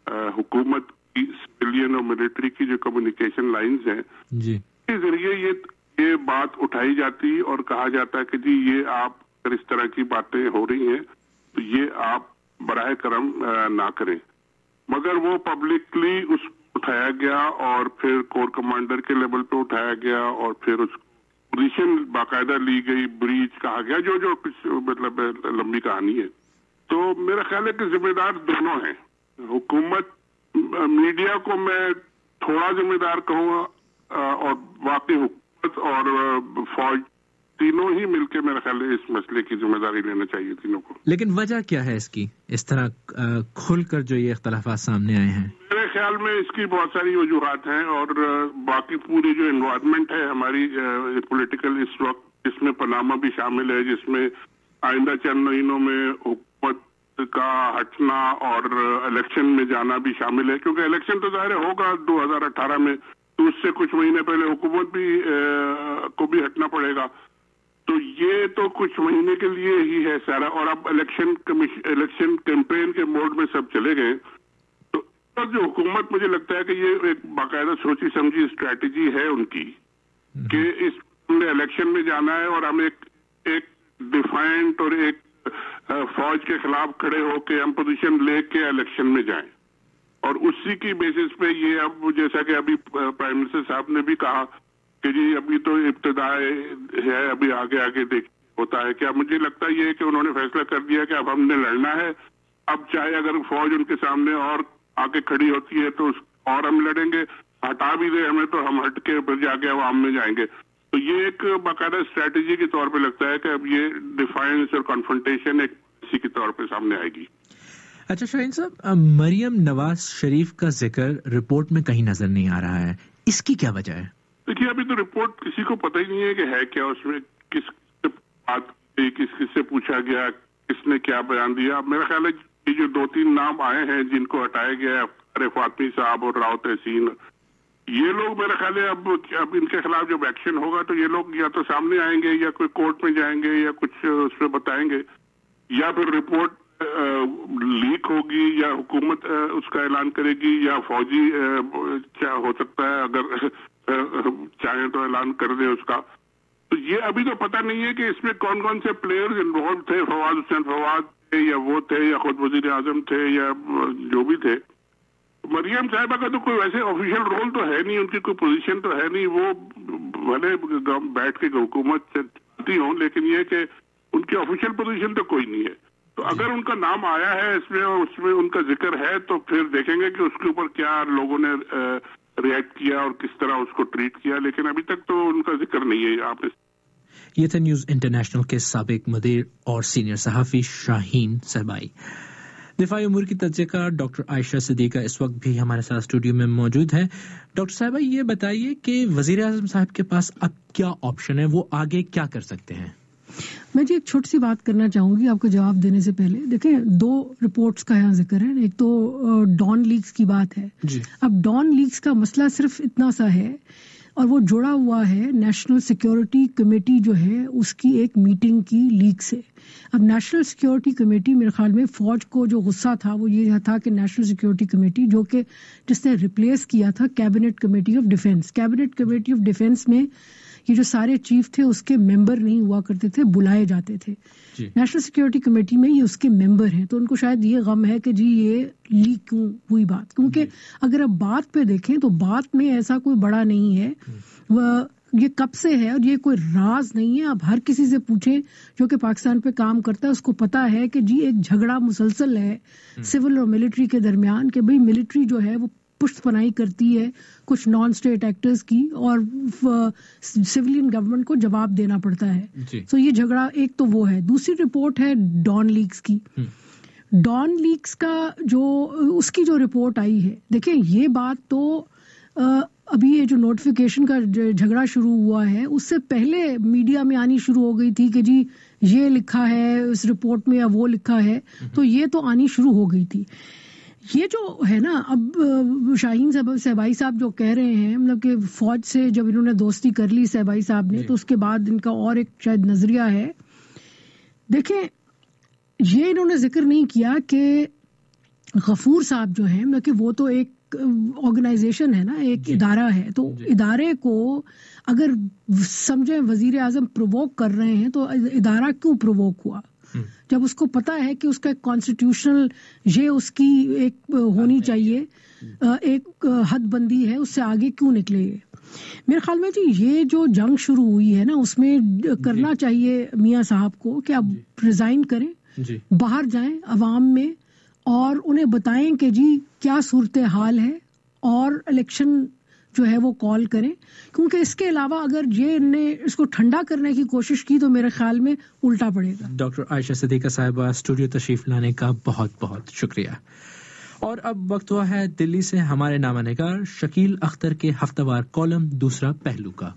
حکومت کی, سویلین اور ملٹری کی جو کمیونیکیشن لائنز ہیں, اس کے ذریعے یہ یہ بات اٹھائی جاتی اور کہا جاتا ہے کہ جی یہ آپ اگر اس طرح کی باتیں ہو رہی ہیں تو یہ آپ براہ کرم نہ کریں. مگر وہ پبلکلی اس کو اٹھایا گیا اور پھر کور کمانڈر کے لیول پہ اٹھایا گیا اور پھر اس پوزیشن باقاعدہ لی گئی, بریچ کہا گیا, جو جو کچھ مطلب لمبی کہانی ہے. تو میرا خیال ہے کہ ذمہ دار دونوں ہیں. حکومت, میڈیا کو میں تھوڑا ذمہ دار کہوں گا اور واقعی حکومت اور فوج تینوں ہی مل کے میرا خیال ہے اس مسئلے کی ذمہ داری لینا چاہیے تینوں کو. لیکن وجہ کیا ہے اس کی, اس طرح کھل کر جو یہ اختلافات سامنے آئے ہیں؟ میرے خیال میں اس کی بہت ساری وجوہات ہیں, اور باقی پوری جو انوائرمنٹ ہے ہماری پولیٹیکل اس وقت, جس میں پاناما بھی شامل ہے, جس میں آئندہ چند مہینوں میں حکومت کا ہٹنا اور الیکشن میں جانا بھی شامل ہے, کیونکہ الیکشن تو ظاہر ہوگا دو ہزار اٹھارہ میں, تو اس سے کچھ مہینے پہلے حکومت بھی کو بھی ہٹنا پڑے گا. تو یہ تو کچھ مہینے کے لیے ہی ہے سارا, اور اب الیکشن الیکشن کیمپین کے موڈ میں سب چلے گئے. تو جو حکومت, مجھے لگتا ہے کہ یہ ایک باقاعدہ سوچی سمجھی اسٹریٹجی ہے ان کی کہ اس میں الیکشن میں جانا ہے اور ہم ایک ایک ڈیفائنٹ اور ایک فوج کے خلاف کھڑے ہو کے ہم پوزیشن لے کے الیکشن میں جائیں, اور اسی کی بیسس پہ یہ اب جیسا کہ ابھی پرائم منسٹر صاحب نے بھی کہا کہ جی ابھی تو ابتدا ہے, ابھی آگے آگے دیکھ ہوتا ہے. کیا مجھے لگتا ہے یہ کہ انہوں نے فیصلہ کر دیا کہ اب ہم نے لڑنا ہے, اب چاہے اگر فوج ان کے سامنے اور آگے کھڑی ہوتی ہے تو اور ہم لڑیں گے, ہٹا بھی دے ہمیں تو ہم ہٹ کے پھر جا کے عوام میں جائیں گے. تو یہ ایک باقاعدہ اسٹریٹجی کے طور پہ لگتا ہے کہ اب یہ ڈیفائنس اور کنفرنٹیشن ایک اسی کے طور پہ سامنے آئے گی. اچھا شاہین صاحب, مریم نواز شریف کا ذکر رپورٹ میں کہیں نظر نہیں آ رہا ہے, اس کی کیا وجہ ہے؟ دیکھیے ابھی تو رپورٹ کسی کو پتہ ہی نہیں ہے کہ ہے کیا, اس میں کس سے بات کی, کس کس سے پوچھا گیا, کس نے کیا بیان دیا. میرا خیال ہے یہ جو دو تین نام آئے ہیں جن کو ہٹایا گیا ہے, افسر فاطمی صاحب اور راؤ تحسین, یہ لوگ میرا خیال ہے اب اب ان کے خلاف جب ایکشن ہوگا تو یہ لوگ یا تو سامنے آئیں گے یا کوئی کورٹ میں جائیں گے یا کچھ اس میں بتائیں گے. یا پھر رپورٹ لیک ہوگی یا حکومت اس کا اعلان کرے گی یا فوجی کیا ہو سکتا ہے اگر چاہیں تو اعلان کر دے اس کا. تو یہ ابھی تو پتہ نہیں ہے کہ اس میں کون کون سے پلیئرز انوالو تھے. فواد حسین فواد تھے یا وہ تھے یا خود وزیر اعظم تھے یا جو بھی تھے. مریم صاحبہ کا تو کوئی ویسے آفیشیل رول تو ہے نہیں, ان کی کوئی پوزیشن تو ہے نہیں. وہ بھلے بیٹھ کے حکومت سے چلتی ہوں لیکن یہ کہ ان کی آفیشیل پوزیشن تو کوئی نہیں ہے. تو اگر ان کا نام آیا ہے اس میں اور اس میں ان کا ذکر ہے تو پھر دیکھیں گے کہ اس کے اوپر کیا لوگوں نے ریئیکٹ کیا اور کس طرح اس کو ٹریٹ کیا. لیکن ابھی تک تو ان کا ذکر نہیں ہے یہاں پہ. یہ تھا نیوز انٹرنیشنل کے سابق مدیر اور سینئر صحافی شاہین سربائی. دفاعی امور کی تجزیہ کار ڈاکٹر عائشہ صدیقہ اس وقت بھی ہمارے ساتھ اسٹوڈیو میں موجود ہے. ڈاکٹر صاحبہ یہ بتائیے کہ وزیر اعظم صاحب کے پاس اب کیا آپشن ہے, وہ آگے کیا کر سکتے ہیں؟ میں جی ایک چھوٹی سی بات کرنا چاہوں گی آپ کو جواب دینے سے پہلے. دیکھیں دو رپورٹس کا یہاں ذکر ہے. ایک تو ڈان لیکس کی بات ہے جی. اب ڈان لیکس کا مسئلہ صرف اتنا سا ہے اور وہ جڑا ہوا ہے نیشنل سیکیورٹی کمیٹی جو ہے اس کی ایک میٹنگ کی لیک سے. اب نیشنل سیکیورٹی کمیٹی میرے خیال میں فوج کو جو غصہ تھا وہ یہ تھا کہ نیشنل سیکیورٹی کمیٹی جو کہ جس نے ریپلیس کیا تھا cabinet committee of defence, cabinet committee of defence میں یہ جو سارے چیف تھے اس کے ممبر نہیں ہوا کرتے تھے, بلائے جاتے تھے جی. نیشنل سیکیورٹی کمیٹی میں یہ اس کے ممبر ہیں, تو ان کو شاید یہ غم ہے کہ جی یہ لیک کیوں ہوئی بات, کیونکہ اگر اب بات پہ دیکھیں تو بات میں ایسا کوئی بڑا نہیں ہے, وہ یہ کب سے ہے اور یہ کوئی راز نہیں ہے. آپ ہر کسی سے پوچھیں جو کہ پاکستان پہ کام کرتا ہے اس کو پتا ہے کہ جی ایک جھگڑا مسلسل ہے سول اور ملٹری کے درمیان کہ بھئی ملٹری جو ہے وہ پشت پناہی کرتی ہے کچھ نان اسٹیٹ ایکٹرز کی اور سویلین گورنمنٹ کو جواب دینا پڑتا ہے. تو یہ جھگڑا ایک تو وہ ہے. دوسری رپورٹ ہے ڈان لیکس کی. ڈان لیکس کا جو اس کی جو رپورٹ آئی ہے, دیکھیں یہ بات تو ابھی یہ جو نوٹیفیکیشن کا جھگڑا شروع ہوا ہے اس سے پہلے میڈیا میں آنی شروع ہو گئی تھی کہ جی یہ لکھا ہے اس رپورٹ میں یا وہ لکھا ہے, تو یہ تو آنی شروع ہو گئی تھی. یہ جو ہے نا اب شاہین صاحبائی صاحب جو کہہ رہے ہیں مطلب کہ فوج سے جب انہوں نے دوستی کر لی صاحبائی صاحب نے تو اس کے بعد ان کا اور ایک شاید نظریہ ہے. دیکھیں یہ انہوں نے ذکر نہیں کیا کہ غفور صاحب جو ہیں مطلب کہ وہ تو ایک آرگنائزیشن ہے نا, ایک ادارہ ہے, تو ادارے کو اگر سمجھیں وزیر اعظم پرووک کر رہے ہیں تو ادارہ کیوں پرووک ہوا جب اس کو پتا ہے کہ اس کا ایک کانسٹیٹیوشنل یہ اس کی ایک ہونی چاہیے ایک حد بندی ہے, اس سے آگے کیوں نکلے. میرے خیال میں جی یہ جو جنگ شروع ہوئی ہے نا اس میں کرنا چاہیے میاں صاحب کو کہ آپ ریزائن کریں, باہر جائیں عوام میں اور انہیں بتائیں کہ جی کیا صورتحال ہے اور الیکشن جو ہے وہ کال کریں, کیونکہ اس کے علاوہ اگر یہ نے اس کو ٹھنڈا کرنے کی کوشش کی تو میرے خیال میں الٹا پڑے گا. ڈاکٹر عائشہ صدیقہ صاحبہ اسٹوڈیو تشریف لانے کا بہت بہت شکریہ. اور اب وقت ہوا ہے دلی سے ہمارے نامہ نگار شکیل اختر کے ہفتہ وار کالم دوسرا پہلو کا.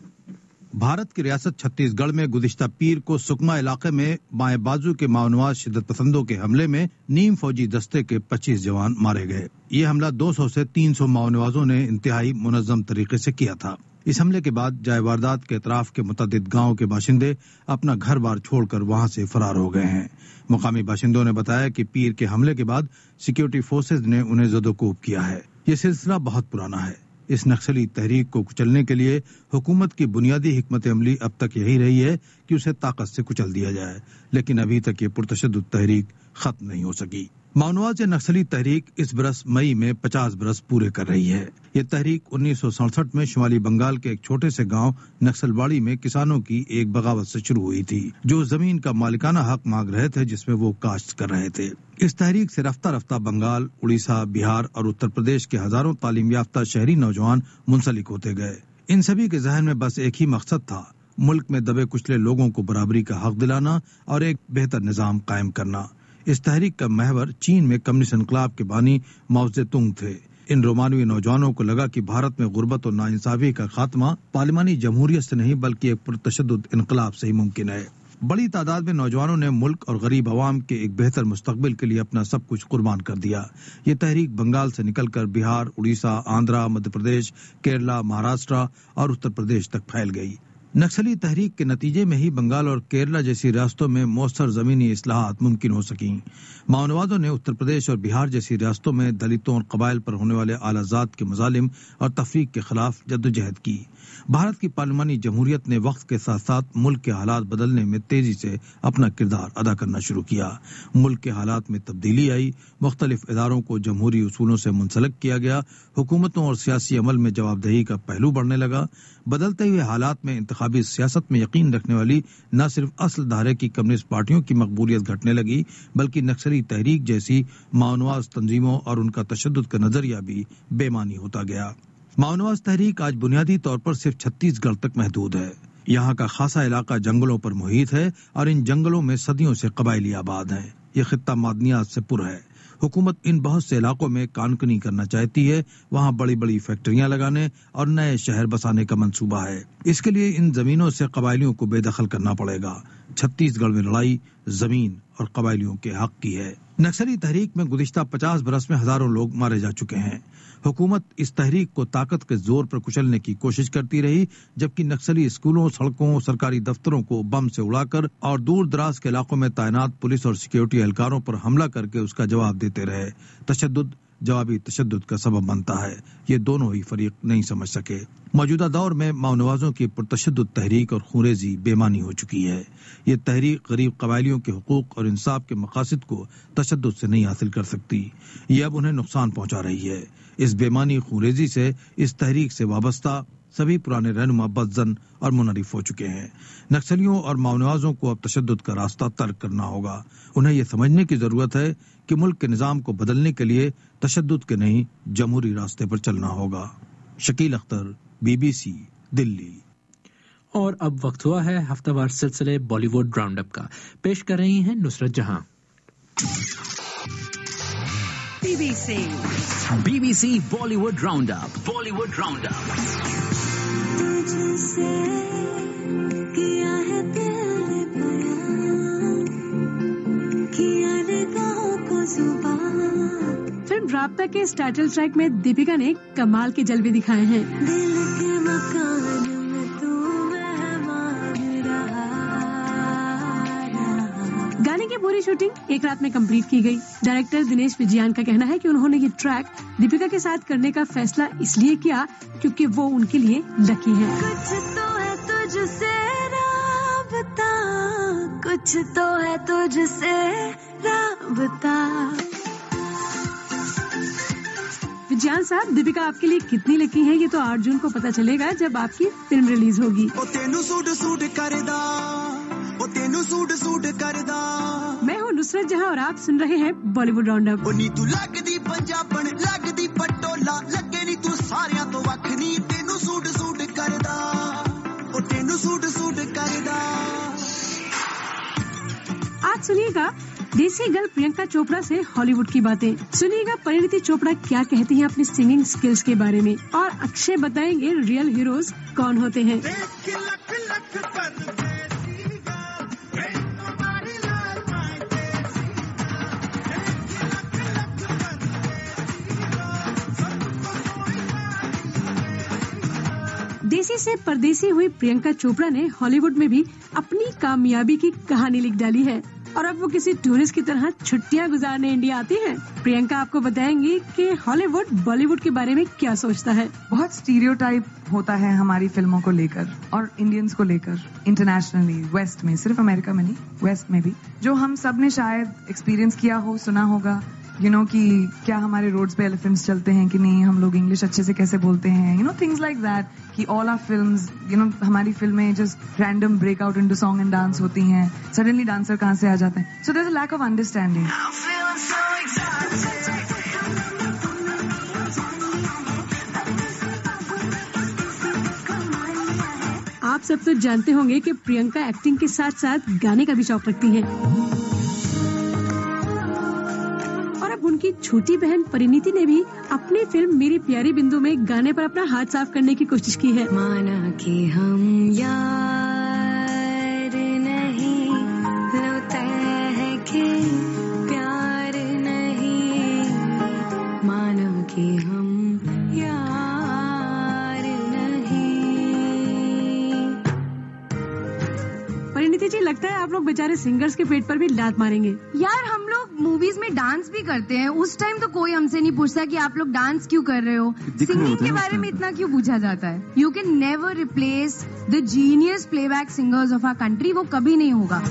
بھارت کی ریاست چھتیس گڑھ میں گزشتہ پیر کو سکما علاقے میں بائیں بازو کے ماونواز شدت پسندوں کے حملے میں نیم فوجی دستے کے پچیس جوان مارے گئے. یہ حملہ دو سو سے تین سو ماونوازوں نے انتہائی منظم طریقے سے کیا تھا. اس حملے کے بعد جائے واردات کے اطراف کے متعدد گاؤں کے باشندے اپنا گھر بار چھوڑ کر وہاں سے فرار ہو گئے ہیں. مقامی باشندوں نے بتایا کہ پیر کے حملے کے بعد سیکیورٹی فورسز نے انہیں زد و کوب کیا ہے. یہ سلسلہ بہت پرانا ہے. اس نکسلی تحریک کو کچلنے کے لیے حکومت کی بنیادی حکمت عملی اب تک یہی رہی ہے کہ اسے طاقت سے کچل دیا جائے, لیکن ابھی تک یہ پرتشدد تحریک ختم نہیں ہو سکی. ماونواز نکسلی تحریک اس برس مئی میں پچاس برس پورے کر رہی ہے. یہ تحریک انیس سو سڑسٹھ میں شمالی بنگال کے ایک چھوٹے سے گاؤں نکسل باڑی میں کسانوں کی ایک بغاوت سے شروع ہوئی تھی جو زمین کا مالکانہ حق مانگ رہے تھے جس میں وہ کاشت کر رہے تھے. اس تحریک سے رفتہ رفتہ بنگال, اڑیسہ, بہار اور اتر پردیش کے ہزاروں تعلیم یافتہ شہری نوجوان منسلک ہوتے گئے. ان سبھی کے ذہن میں بس ایک ہی مقصد تھا, ملک میں دبے کچلے لوگوں کو برابری کا حق دلانا اور ایک بہتر نظام قائم کرنا. اس تحریک کا محور چین میں کمیونسٹ انقلاب کے بانی ماؤ زے تونگ تھے. ان رومانوی نوجوانوں کو لگا کہ بھارت میں غربت اور ناانصافی کا خاتمہ پارلیمانی جمہوریت سے نہیں بلکہ ایک پرتشدد انقلاب سے ہی ممکن ہے. بڑی تعداد میں نوجوانوں نے ملک اور غریب عوام کے ایک بہتر مستقبل کے لیے اپنا سب کچھ قربان کر دیا. یہ تحریک بنگال سے نکل کر بہار, اڑیسہ, آندھرا, مدھیہ پردیش, کیرلا, مہاراشٹر اور اتر پردیش تک پھیل گئی. नक्सली तहरीक के नतीजे में ही बंगाल और केरला जैसी रियासतों में मौसर जमीनी इस्लाहात मुमकिन हो सकी। माओवादियों ने उत्तर प्रदेश और बिहार जैसी रियासतों में दलितों और कबाइल पर होने वाले आलाजात के मजालिम और तफरीक के खिलाफ जद्दोजहद की। भारत की पार्लिमानी जमहूरियत ने वक्त के साथ साथ मुल्क के हालात बदलने में तेजी से अपना किरदार अदा करना शुरू किया। मुल्क के हालात में तब्दीली आई, मुख्तलिफ इदारों को जमहूरी उसूलों से मुंसलक किया गया, हुकूमतों और सियासी अमल में जवाबदेही का पहलू बढ़ने लगा। बदलते हुए हालात में इंतखाबी सियासत में यकीन रखने वाली न सिर्फ असल धारे की कम्युनिस्ट पार्टियों की मकबूलियत घटने लगी, बल्कि नक्सली तहरीक जैसी माओनवाज तंजीमों और उनका तशद्दुद का नजरिया भी बेमानी होता गया। माओनवाज तहरीक आज बुनियादी तौर पर सिर्फ छत्तीसगढ़ तक महदूद है। यहाँ का खासा इलाका जंगलों पर मुहित है और इन जंगलों में सदियों से कबायली आबाद हैं। ये खित्ता मादनियात से पुर है। हुकूमत इन बहुत से इलाकों में कानूनी करना चाहती है। वहाँ बड़ी बड़ी फैक्ट्रियां लगाने और नए शहर बसाने का मंसूबा है। इसके लिए इन जमीनों से कबायलियों को बेदखल करना पड़ेगा। छत्तीसगढ़ में लड़ाई जमीन और कबायलियों के हक की है। नक्सली तहरीक में गुज़िश्ता पचास बरस में हजारों लोग मारे जा चुके हैं। हुकूमत इस तहरीक को ताकत के जोर पर कुचलने की कोशिश करती रही, जबकि नक्सली स्कूलों, सड़कों, सरकारी दफ्तरों को बम से उड़ाकर और दूर दराज के इलाकों में तैनात पुलिस और सिक्योरिटी एहलकारों पर हमला करके उसका जवाब देते रहे। तशद्दुद जवाबी तशद्दुद का सबब बनता है। ये दोनों ही फरीक नहीं समझ सके। मौजूदा दौर में माओनवाजों की पुरतशद्दुद तहरीक और खूरेजी बेमानी हो चुकी है। ये तहरीक गरीब कबायलियों के हुकूक और इंसाफ के मकासद को तशद्दुद से नहीं हासिल कर सकती। ये अब उन्हें नुकसान पहुंचा रही है। इस बेमानी खूरेजी से इस तहरीक से वाबस्ता सभी पुराने रहनुमा बदजन और मुनरिफ हो चुके हैं। नक्सलियों और माओनवाजों को अब तशद्दुद का रास्ता तर्क करना होगा। उन्हें यह समझने की जरूरत है कि मुल्क के निजाम को बदलने के लिए तशद्दुद के नहीं जमहूरी रास्ते पर चलना होगा। शकील अख्तर, बीबीसी, दिल्ली। और अब वक्त हुआ है हफ्तावार सिलसिले बॉलीवुड राउंड अप का। पेश कर रही हैं Nusrat Jahan. BBC BBC Bollywood round up Bollywood round up. तुझसे किया है दिल बयां, किया निगाहों को जुबान। फिल्म राब्ता के इस टाइटल ट्रैक में दीपिका ने कमाल के जलवे दिखाए हैं। दिल के मकान में तू मेहमान रहा। गाने की पूरी शूटिंग एक रात में कंप्लीट की गई। डायरेक्टर दिनेश विजयन का कहना है कि उन्होंने ये ट्रैक दीपिका के साथ करने का फैसला इसलिए किया क्योंकि वो उनके लिए लकी है। कुछ तो है तुझसे राबता, कुछ तो है तुझसे राबता। विजयन साहब, दीपिका आपके लिए कितनी लकी है ये तो आठ जून को पता चलेगा जब आपकी फिल्म रिलीज होगी। ओ तेनू सूट सूट करदा, ओ तेनू सूट सूट करदा। मैं हूँ नुसरत जहां और आप सुन रहे हैं बॉलीवुड राउंड अप। ओ नी तू लगदी पंजाबन, लगदी पटोला, लगे नी तू सारियां तो वख नी। तेनू सूट सूट करदा, ओ तेनू सूट सूट करदा। आज सुनिएगा देसी गर्ल प्रियंका चोपड़ा से हॉलीवुड की बातें। सुनिएगा परिणीति चोपड़ा क्या कहती हैं अपनी सिंगिंग स्किल्स के बारे में, और अक्षय बताएंगे रियल हीरोज कौन होते हैं। देसी से परदेसी हुई प्रियंका चोपड़ा ने हॉलीवुड में भी अपनी कामयाबी की कहानी लिख डाली है और अब वो किसी टूरिस्ट की तरह छुट्टियां गुजारने इंडिया आती हैं। प्रियंका आपको बताएंगी कि हॉलीवुड बॉलीवुड के बारे में क्या सोचता है। बहुत स्टीरियोटाइप होता है हमारी फिल्मों को लेकर और इंडियंस को लेकर इंटरनेशनली, वेस्ट में, सिर्फ अमेरिका में नहीं, वेस्ट में भी, जो हम सब ने शायद एक्सपीरियंस किया हो, सुना होगा। यू you नो know, कि क्या हमारे रोड्स पे एलिफेंट्स चलते हैं कि नहीं, हम लोग इंग्लिश अच्छे से कैसे बोलते हैं, you know things like that. कि all our films, you know हमारी फिल्में just random break out into song and dance होती हैं। सडनली डांसर कहाँ से आ जाते हैं। So there is a lack of understanding. आप सब तो जानते होंगे कि प्रियंका एक्टिंग के साथ साथ गाने का भी शौक रखती हैं। उनकी छोटी बहन परिणीति ने भी अपनी फिल्म मेरी प्यारी बिंदु में गाने पर अपना हाथ साफ करने की कोशिश की है। माना कि हम यार नहीं, होता है कि प्यार नहीं, माना कि हम यार नहीं। جی لگتا ہے آپ لوگ بیچارے سنگرز کے پیٹ پر بھی لات ماریں گے. یار ہم لوگ موویز میں ڈانس بھی کرتے ہیں, اس ٹائم تو کوئی ہم سے نہیں پوچھتا کہ آپ لوگ ڈانس کیوں کر رہے ہو. سنگنگ کے بارے میں اتنا کیوں پوچھا جاتا ہے. You can never replace the genius playback singers of our country, وہ کبھی نہیں ہوگا.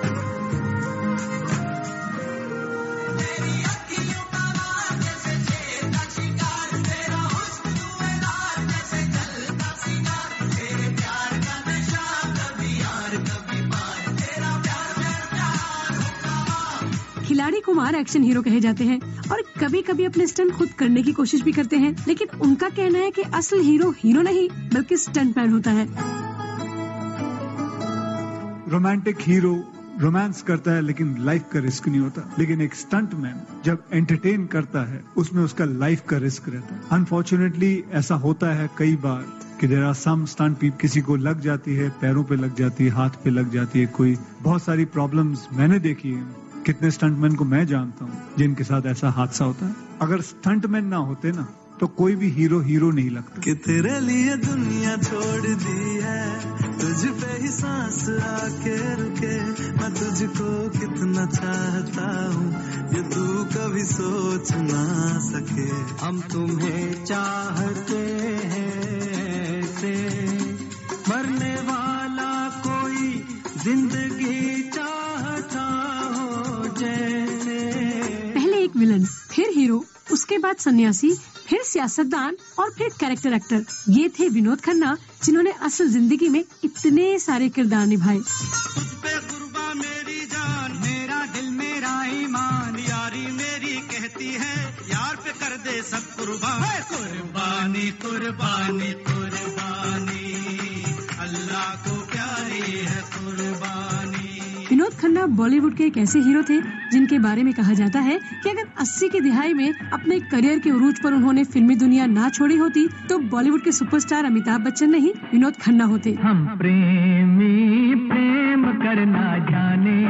کھلاڑی کمار ایکشن ہیرو کہے جاتے ہیں اور کبھی کبھی اپنے اسٹنٹ خود کرنے کی کوشش بھی کرتے ہیں, لیکن ان کا کہنا ہے کہ اصل ہیرو ہیرو نہیں بلکہ اسٹنٹ مین ہوتا ہے. رومانٹک ہیرو رومانس کرتا ہے لیکن لائف کا رسک نہیں ہوتا, لیکن ایک اسٹنٹ مین جب انٹرٹین کرتا ہے اس میں اس کا لائف کا رسک رہتا ہے. انفارچونیٹلی ایسا ہوتا ہے کئی بار کہ دیر آر سم اسٹنٹ پیپ, کسی کو لگ جاتی ہے, پیروں پہ لگ جاتی ہے, ہاتھ پہ لگ جاتی ہے, کوئی بہت ساری پرابلمز میں نے دیکھی ہیں. کتنے اسٹنٹ مین کو میں جانتا ہوں جن کے ساتھ ایسا حادثہ ہوتا ہے. اگر اسٹنٹ مین نہ ہوتے نا تو کوئی بھی ہیرو ہیرو نہیں لگتا. کہ تیرے لیے دنیا چھوڑ دی ہے, تجھ پہ ہی سانس آ کے رکے, میں تجھ کو کتنا چاہتا ہوں یہ تو کبھی سوچ نہ سکے. ہم تمہیں چاہتے ہیں ایسے مرنے والا کوئی زندگی چاہتا ہو جیسے. پہلے ایک ولن, پھر ہیرو, اس کے بعد سنیاسی, پھر سیاستدان اور پھر کیریکٹر ایکٹر. یہ تھے ونود کھنہ جنہوں نے اصل زندگی میں اتنے سارے کردار نبھائے. تجھ پہ قرباں میری جان, میرا دل میرا ایمان, یاری میری کہتی ہے یار پہ کر دے سب قربان. قربانی قربانی قربانی اللہ کو پیاری ہے قربانی. ونود کھنہ بالی ووڈ کے ایک ایسے ہیرو تھے جن کے بارے میں کہا جاتا ہے کہ اگر اسی کی دہائی میں اپنے کریئر کے عروج پر انہوں نے فلمی دنیا نہ چھوڑی ہوتی تو بالی ووڈ کے سپر سٹار امیتابھ بچن نہیں ونود کھنہ ہوتے. ہم پریمی پریم کرنا جانے,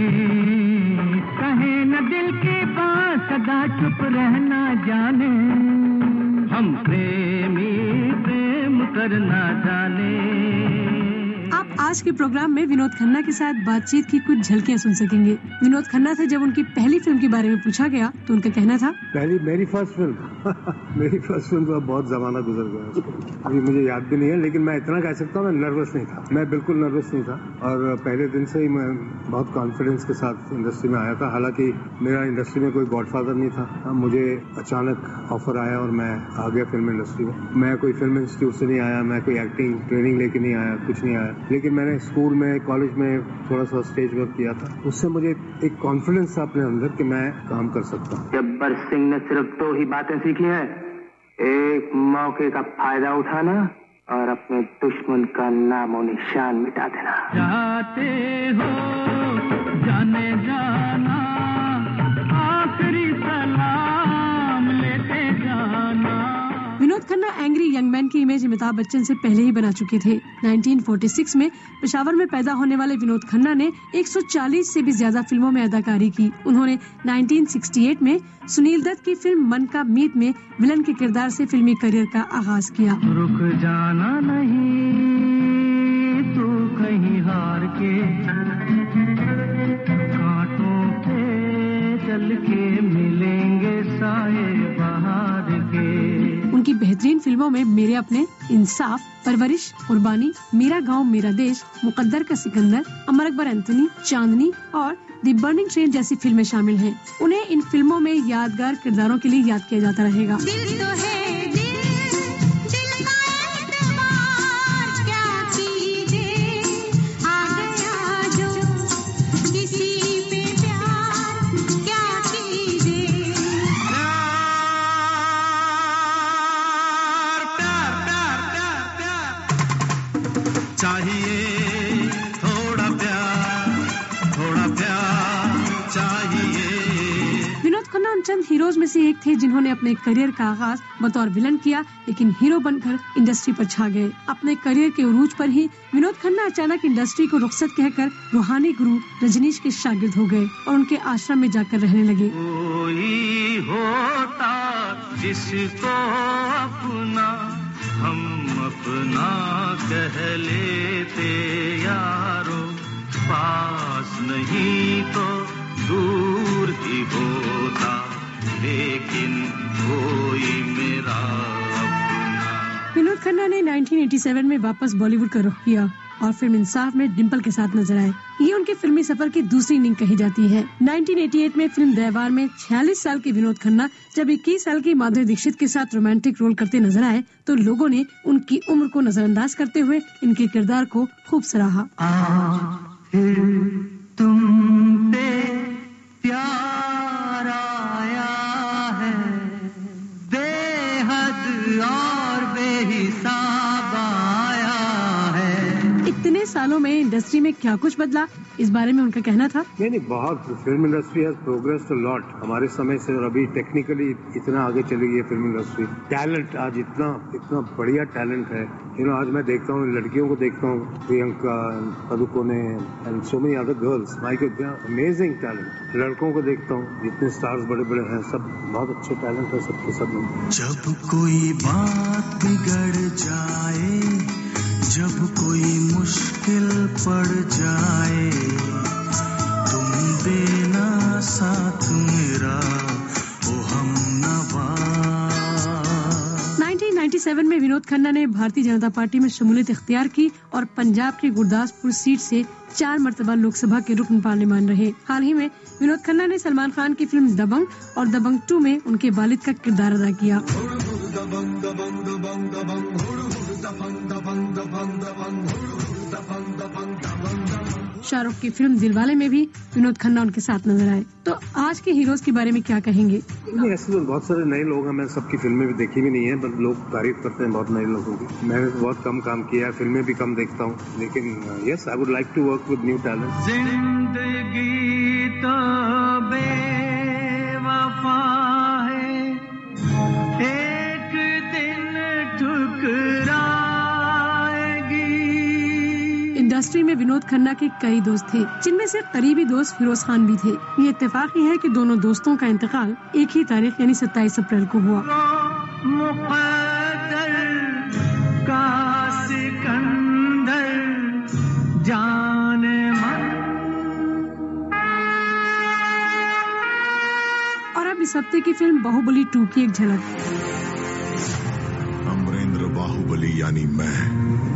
کہیں نہ دل کی بات سدا چپ رہنا جانے. ہم پریمی پریم کرنا جانے. آپ آج کے پروگرام میں ونود کھنہ کے ساتھ بات چیت کی کچھ جھلکیاں سن سکیں گے. ونود کھنہ سے جب ان کی پہلی فلم کے بارے میں پوچھا گیا تو ان کا کہنا تھا, پہلی میری فرسٹ فلم میری فرسٹ فلم تو بہت زمانہ گزر گیا, ابھی مجھے یاد بھی نہیں ہے, لیکن میں اتنا کہہ سکتا ہوں میں نروس نہیں تھا, میں بالکل نروس نہیں تھا. اور پہلے دن سے ہی میں بہت کانفیڈنس کے ساتھ انڈسٹری میں آیا تھا. حالانکہ میرا انڈسٹری میں کوئی گاڈ فادر نہیں تھا, مجھے اچانک آفر آیا اور میں آ گیا فلم انڈسٹری میں. میں کوئی فلم انسٹیٹیوٹ سے نہیں آیا, میں کوئی ایکٹنگ ٹریننگ لے کے نہیں آیا, کچھ نہیں آیا, لیکن میں نے اسکول میں کالج میں تھوڑا سا اسٹیج ورک کیا تھا. اس سے مجھے ایک کانفیڈنس تھا اپنے اندر کہ میں کام کر سکتا ہوں. گبر سنگھ نے صرف دو ہی باتیں سیکھی ہیں, ایک موقع کا فائدہ اٹھانا اور اپنے دشمن کا نام و نشان مٹا دینا. چاہتے ہو جانے جانا, آخری سلام لیتے جانا. Vinod Khanna angry young man کی امیج امیتابھ بچن سے پہلے ہی بنا چکے تھے. نائنٹین فورٹی سکس میں پشاور میں پیدا ہونے والے ونود کھنہ نے ایک سو چالیس سے بھی زیادہ فلموں میں اداکاری کی. انہوں نے نائنٹین سکسٹی ایٹ میں سنیل دت کی فلم من کا میت میں ولن کے کردار سے فلمی کریئر کا آغاز کیا. رک جانا نہیں تو کہیں ہار کے, کانٹوں پہ چل کے ملیں گے سائے بہار کے. ان کی بہترین فلموں میں میرے اپنے, انصاف, پرورش, قربانی, میرا گاؤں میرا دیش, مقدر کا سکندر, امر اکبر اینتھنی, چاندنی اور دی برننگ ٹرین جیسی فلمیں شامل ہیں. انہیں ان فلموں میں یادگار کرداروں کے لیے یاد کیا جاتا رہے گا. چند ہیروز میں سے ایک تھے جنہوں نے اپنے کریئر کا آغاز بطور ولن کیا, لیکن ہیرو بن کر انڈسٹری پر چھا گئے. اپنے کریئر کے عروج پر ہی ونود کھنہ اچانک انڈسٹری کو رخصت کہہ کر روحانی گرو رجنیش کے شاگرد ہو گئے اور ان کے آشرم میں جا کر رہنے لگے. کوئی ہوتا جس کو اپنا ہم اپنا کہہ لیتے یارو, पास नहीं तो दूर ही होता, लेकिन कोई मेरा अपना। विनोद खन्ना ने नाइनटीन एटी सेवन में वापस बॉलीवुड का रुख किया और फिल्म इंसाफ में डिम्पल के साथ नजर आए। ये उनके फिल्मी सफर की दूसरी इनिंग कही जाती है। नाइनटीन एटी एट में फिल्म दहवार में छियालीस साल के विनोद खन्ना जब इक्कीस साल की माधुरी दीक्षित के साथ रोमांटिक रोल करते नजर आए तो लोगों ने उनकी उम्र को नजरअंदाज करते हुए इनके किरदार को खूब सराहा। तुम पे प्यार आया है, बेहद और बेहिसाब आया है। इतने सालों में इंडस्ट्री में क्या कुछ बदला, इस बारे में उनका कहना था। नहीं नहीं बहुत, film industry has progressed a lot हमारे समय से, और अभी टेक्निकली इतना आगे चली गई है फिल्म इंडस्ट्री। टैलेंट आज इतना इतना बढ़िया टैलेंट है, यू नो आज मैं देखता हूँ लड़कियों को देखता हूँ, Priyanka Padukone and so many other girls, my god amazing talent. लड़कों को देखता हूँ जितने स्टार्स बड़े बड़े हैं, सब बहुत अच्छे टैलेंट है सबके सब। जब कोई बात बिगड़ जाए, जब कोई मुश्किल पड़ जाए, तुम देना साथ मेरा ओ हमनवा। नाइनटीन नाइंटी सेवन में विनोद खन्ना ने भारतीय जनता पार्टी में शमूलियत इख्तियार की और पंजाब की गुरदासपुर सीट से चार मरतबा लोकसभा के रुकन पार्लियामान रहे। हाल ही में विनोद खन्ना ने सलमान खान की फिल्म दबंग और दबंग टू में उनके वालिद का किरदार अदा किया। शाहरुख की फिल्म दिलवाले में भी विनोद खन्ना उनके साथ नजर आए। तो आज के हीरोज के बारे में क्या कहेंगे? नहीं, ऐसे तो बहुत सारे नए लोग हैं, मैं सबकी फिल्में भी देखी भी नहीं है, बस लोग तारीफ करते हैं बहुत नए लोगों की। मैंने तो बहुत कम काम किया है, फिल्में भी कम देखता हूँ, लेकिन yes I would like to work with new talent. जिंदगी तो बेवफा है, एक दिन ठुकराएगी। इंडस्ट्री में विनोद खन्ना के कई दोस्त थे, जिनमें से करीबी दोस्त फिरोज खान भी थे। ये इत्तेफाक ही है कि दोनों दोस्तों का इंतकाल एक ही तारीख यानी सत्ताईस अप्रैल को हुआ। मुक़द्दर का सिकंदर जाने मन। और अब इस हफ्ते की फिल्म बाहुबली टू की एक झलक। अमरेंद्र बाहुबली यानी मैं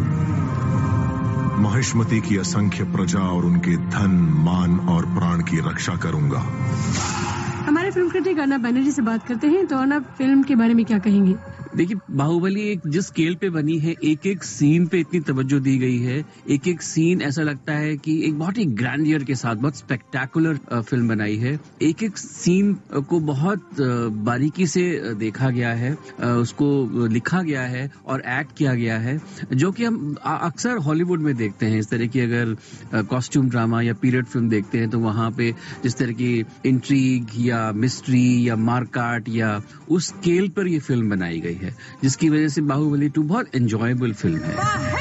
महिष्मति की असंख्य प्रजा और उनके धन मान और प्राण की रक्षा करूंगा। हमारे फिल्म क्रिटिक अर्नब बैनर्जी से बात करते हैं। तो अर्नब, फिल्म के बारे में क्या कहेंगे? देखिए, बाहुबली एक जिस स्केल पे बनी है, एक एक सीन पे इतनी तवज्जो दी गई है, एक एक सीन ऐसा लगता है कि एक बहुत ही ग्रैंडियर के साथ बहुत स्पेक्टेकुलर फिल्म बनाई है। एक एक सीन को बहुत बारीकी से देखा गया है, उसको लिखा गया है और एक्ट किया गया है, जो कि हम अक्सर हॉलीवुड में देखते हैं। इस तरह की अगर कॉस्ट्यूम ड्रामा या पीरियड फिल्म देखते हैं तो वहां पे जिस तरह की इंट्रीग या मिस्ट्री या मारकाट या उस स्केल पर ये फिल्म बनाई गई है, जिसकी वजह से बाहुबली टू बहुत एंजॉयबल फिल्म है।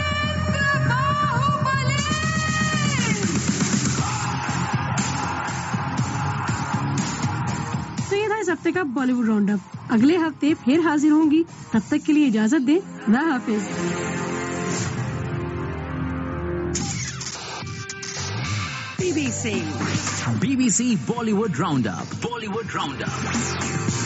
तो ये था इस हफ्ते का बॉलीवुड राउंड अप। अगले हफ्ते फिर हाजिर होंगी, तब तक के लिए इजाजत दें। अल्लाह हाफिज। BBC BBC Bollywood round up Bollywood round up.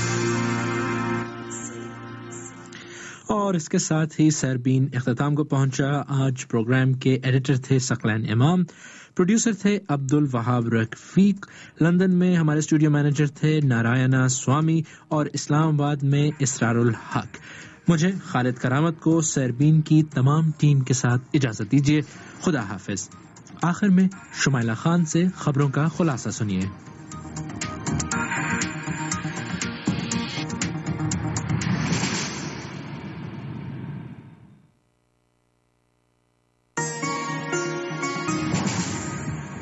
और इसके साथ ही सरबीन इख्तिताम को पहुंचा। आज प्रोग्राम के एडिटर थे सकलैन इमाम, प्रोड्यूसर थे अब्दुल वहाब रफीक, लंदन में हमारे स्टूडियो मैनेजर थे नारायणा स्वामी और इस्लामाबाद में इसरारुल हक। मुझे खालिद करामत को सरबीन की तमाम टीम के साथ इजाजत दीजिए। खुदा हाफिज। आखिर में शुमाइला खान से खबरों का खुलासा सुनिए।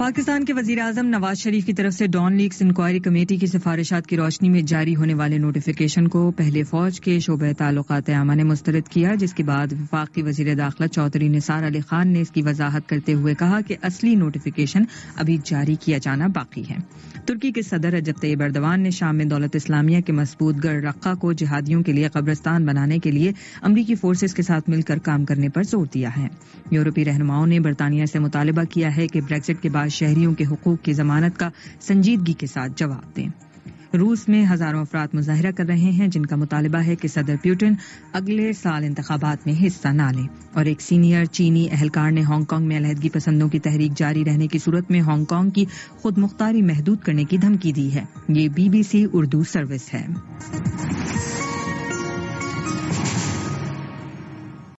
پاکستان کے وزیر اعظم نواز شریف کی طرف سے ڈان لیکس انکوائری کمیٹی کی سفارشات کی روشنی میں جاری ہونے والے نوٹیفیکیشن کو پہلے فوج کے شعبہ تعلقات عامہ نے مسترد کیا، جس کے بعد وفاقی وزیر داخلہ چودھری نثار علی خان نے اس کی وضاحت کرتے ہوئے کہا کہ اصلی نوٹیفیکیشن ابھی جاری کیا جانا باقی ہے۔ ترکی کے صدر رجب طیب ایردوان نے شام میں دولت اسلامیہ کے مضبوط گڑھ رقہ کو جہادیوں کے لیے قبرستان بنانے کے لیے امریکی فورسز کے ساتھ مل کر کام کرنے پر زور دیا ہے۔ یورپی رہنماؤں نے برطانیہ سے مطالبہ کیا ہے کہ بریگزٹ کے بعد شہریوں کے حقوق کی ضمانت کا سنجیدگی کے ساتھ جواب دیں۔ روس میں ہزاروں افراد مظاہرہ کر رہے ہیں جن کا مطالبہ ہے کہ صدر پیوٹن اگلے سال انتخابات میں حصہ نہ لیں، اور ایک سینئر چینی اہلکار نے ہانگ کانگ میں علیحدگی پسندوں کی تحریک جاری رہنے کی صورت میں ہانگ کانگ کی خود مختاری محدود کرنے کی دھمکی دی ہے۔ یہ B B C Urdu service ہے۔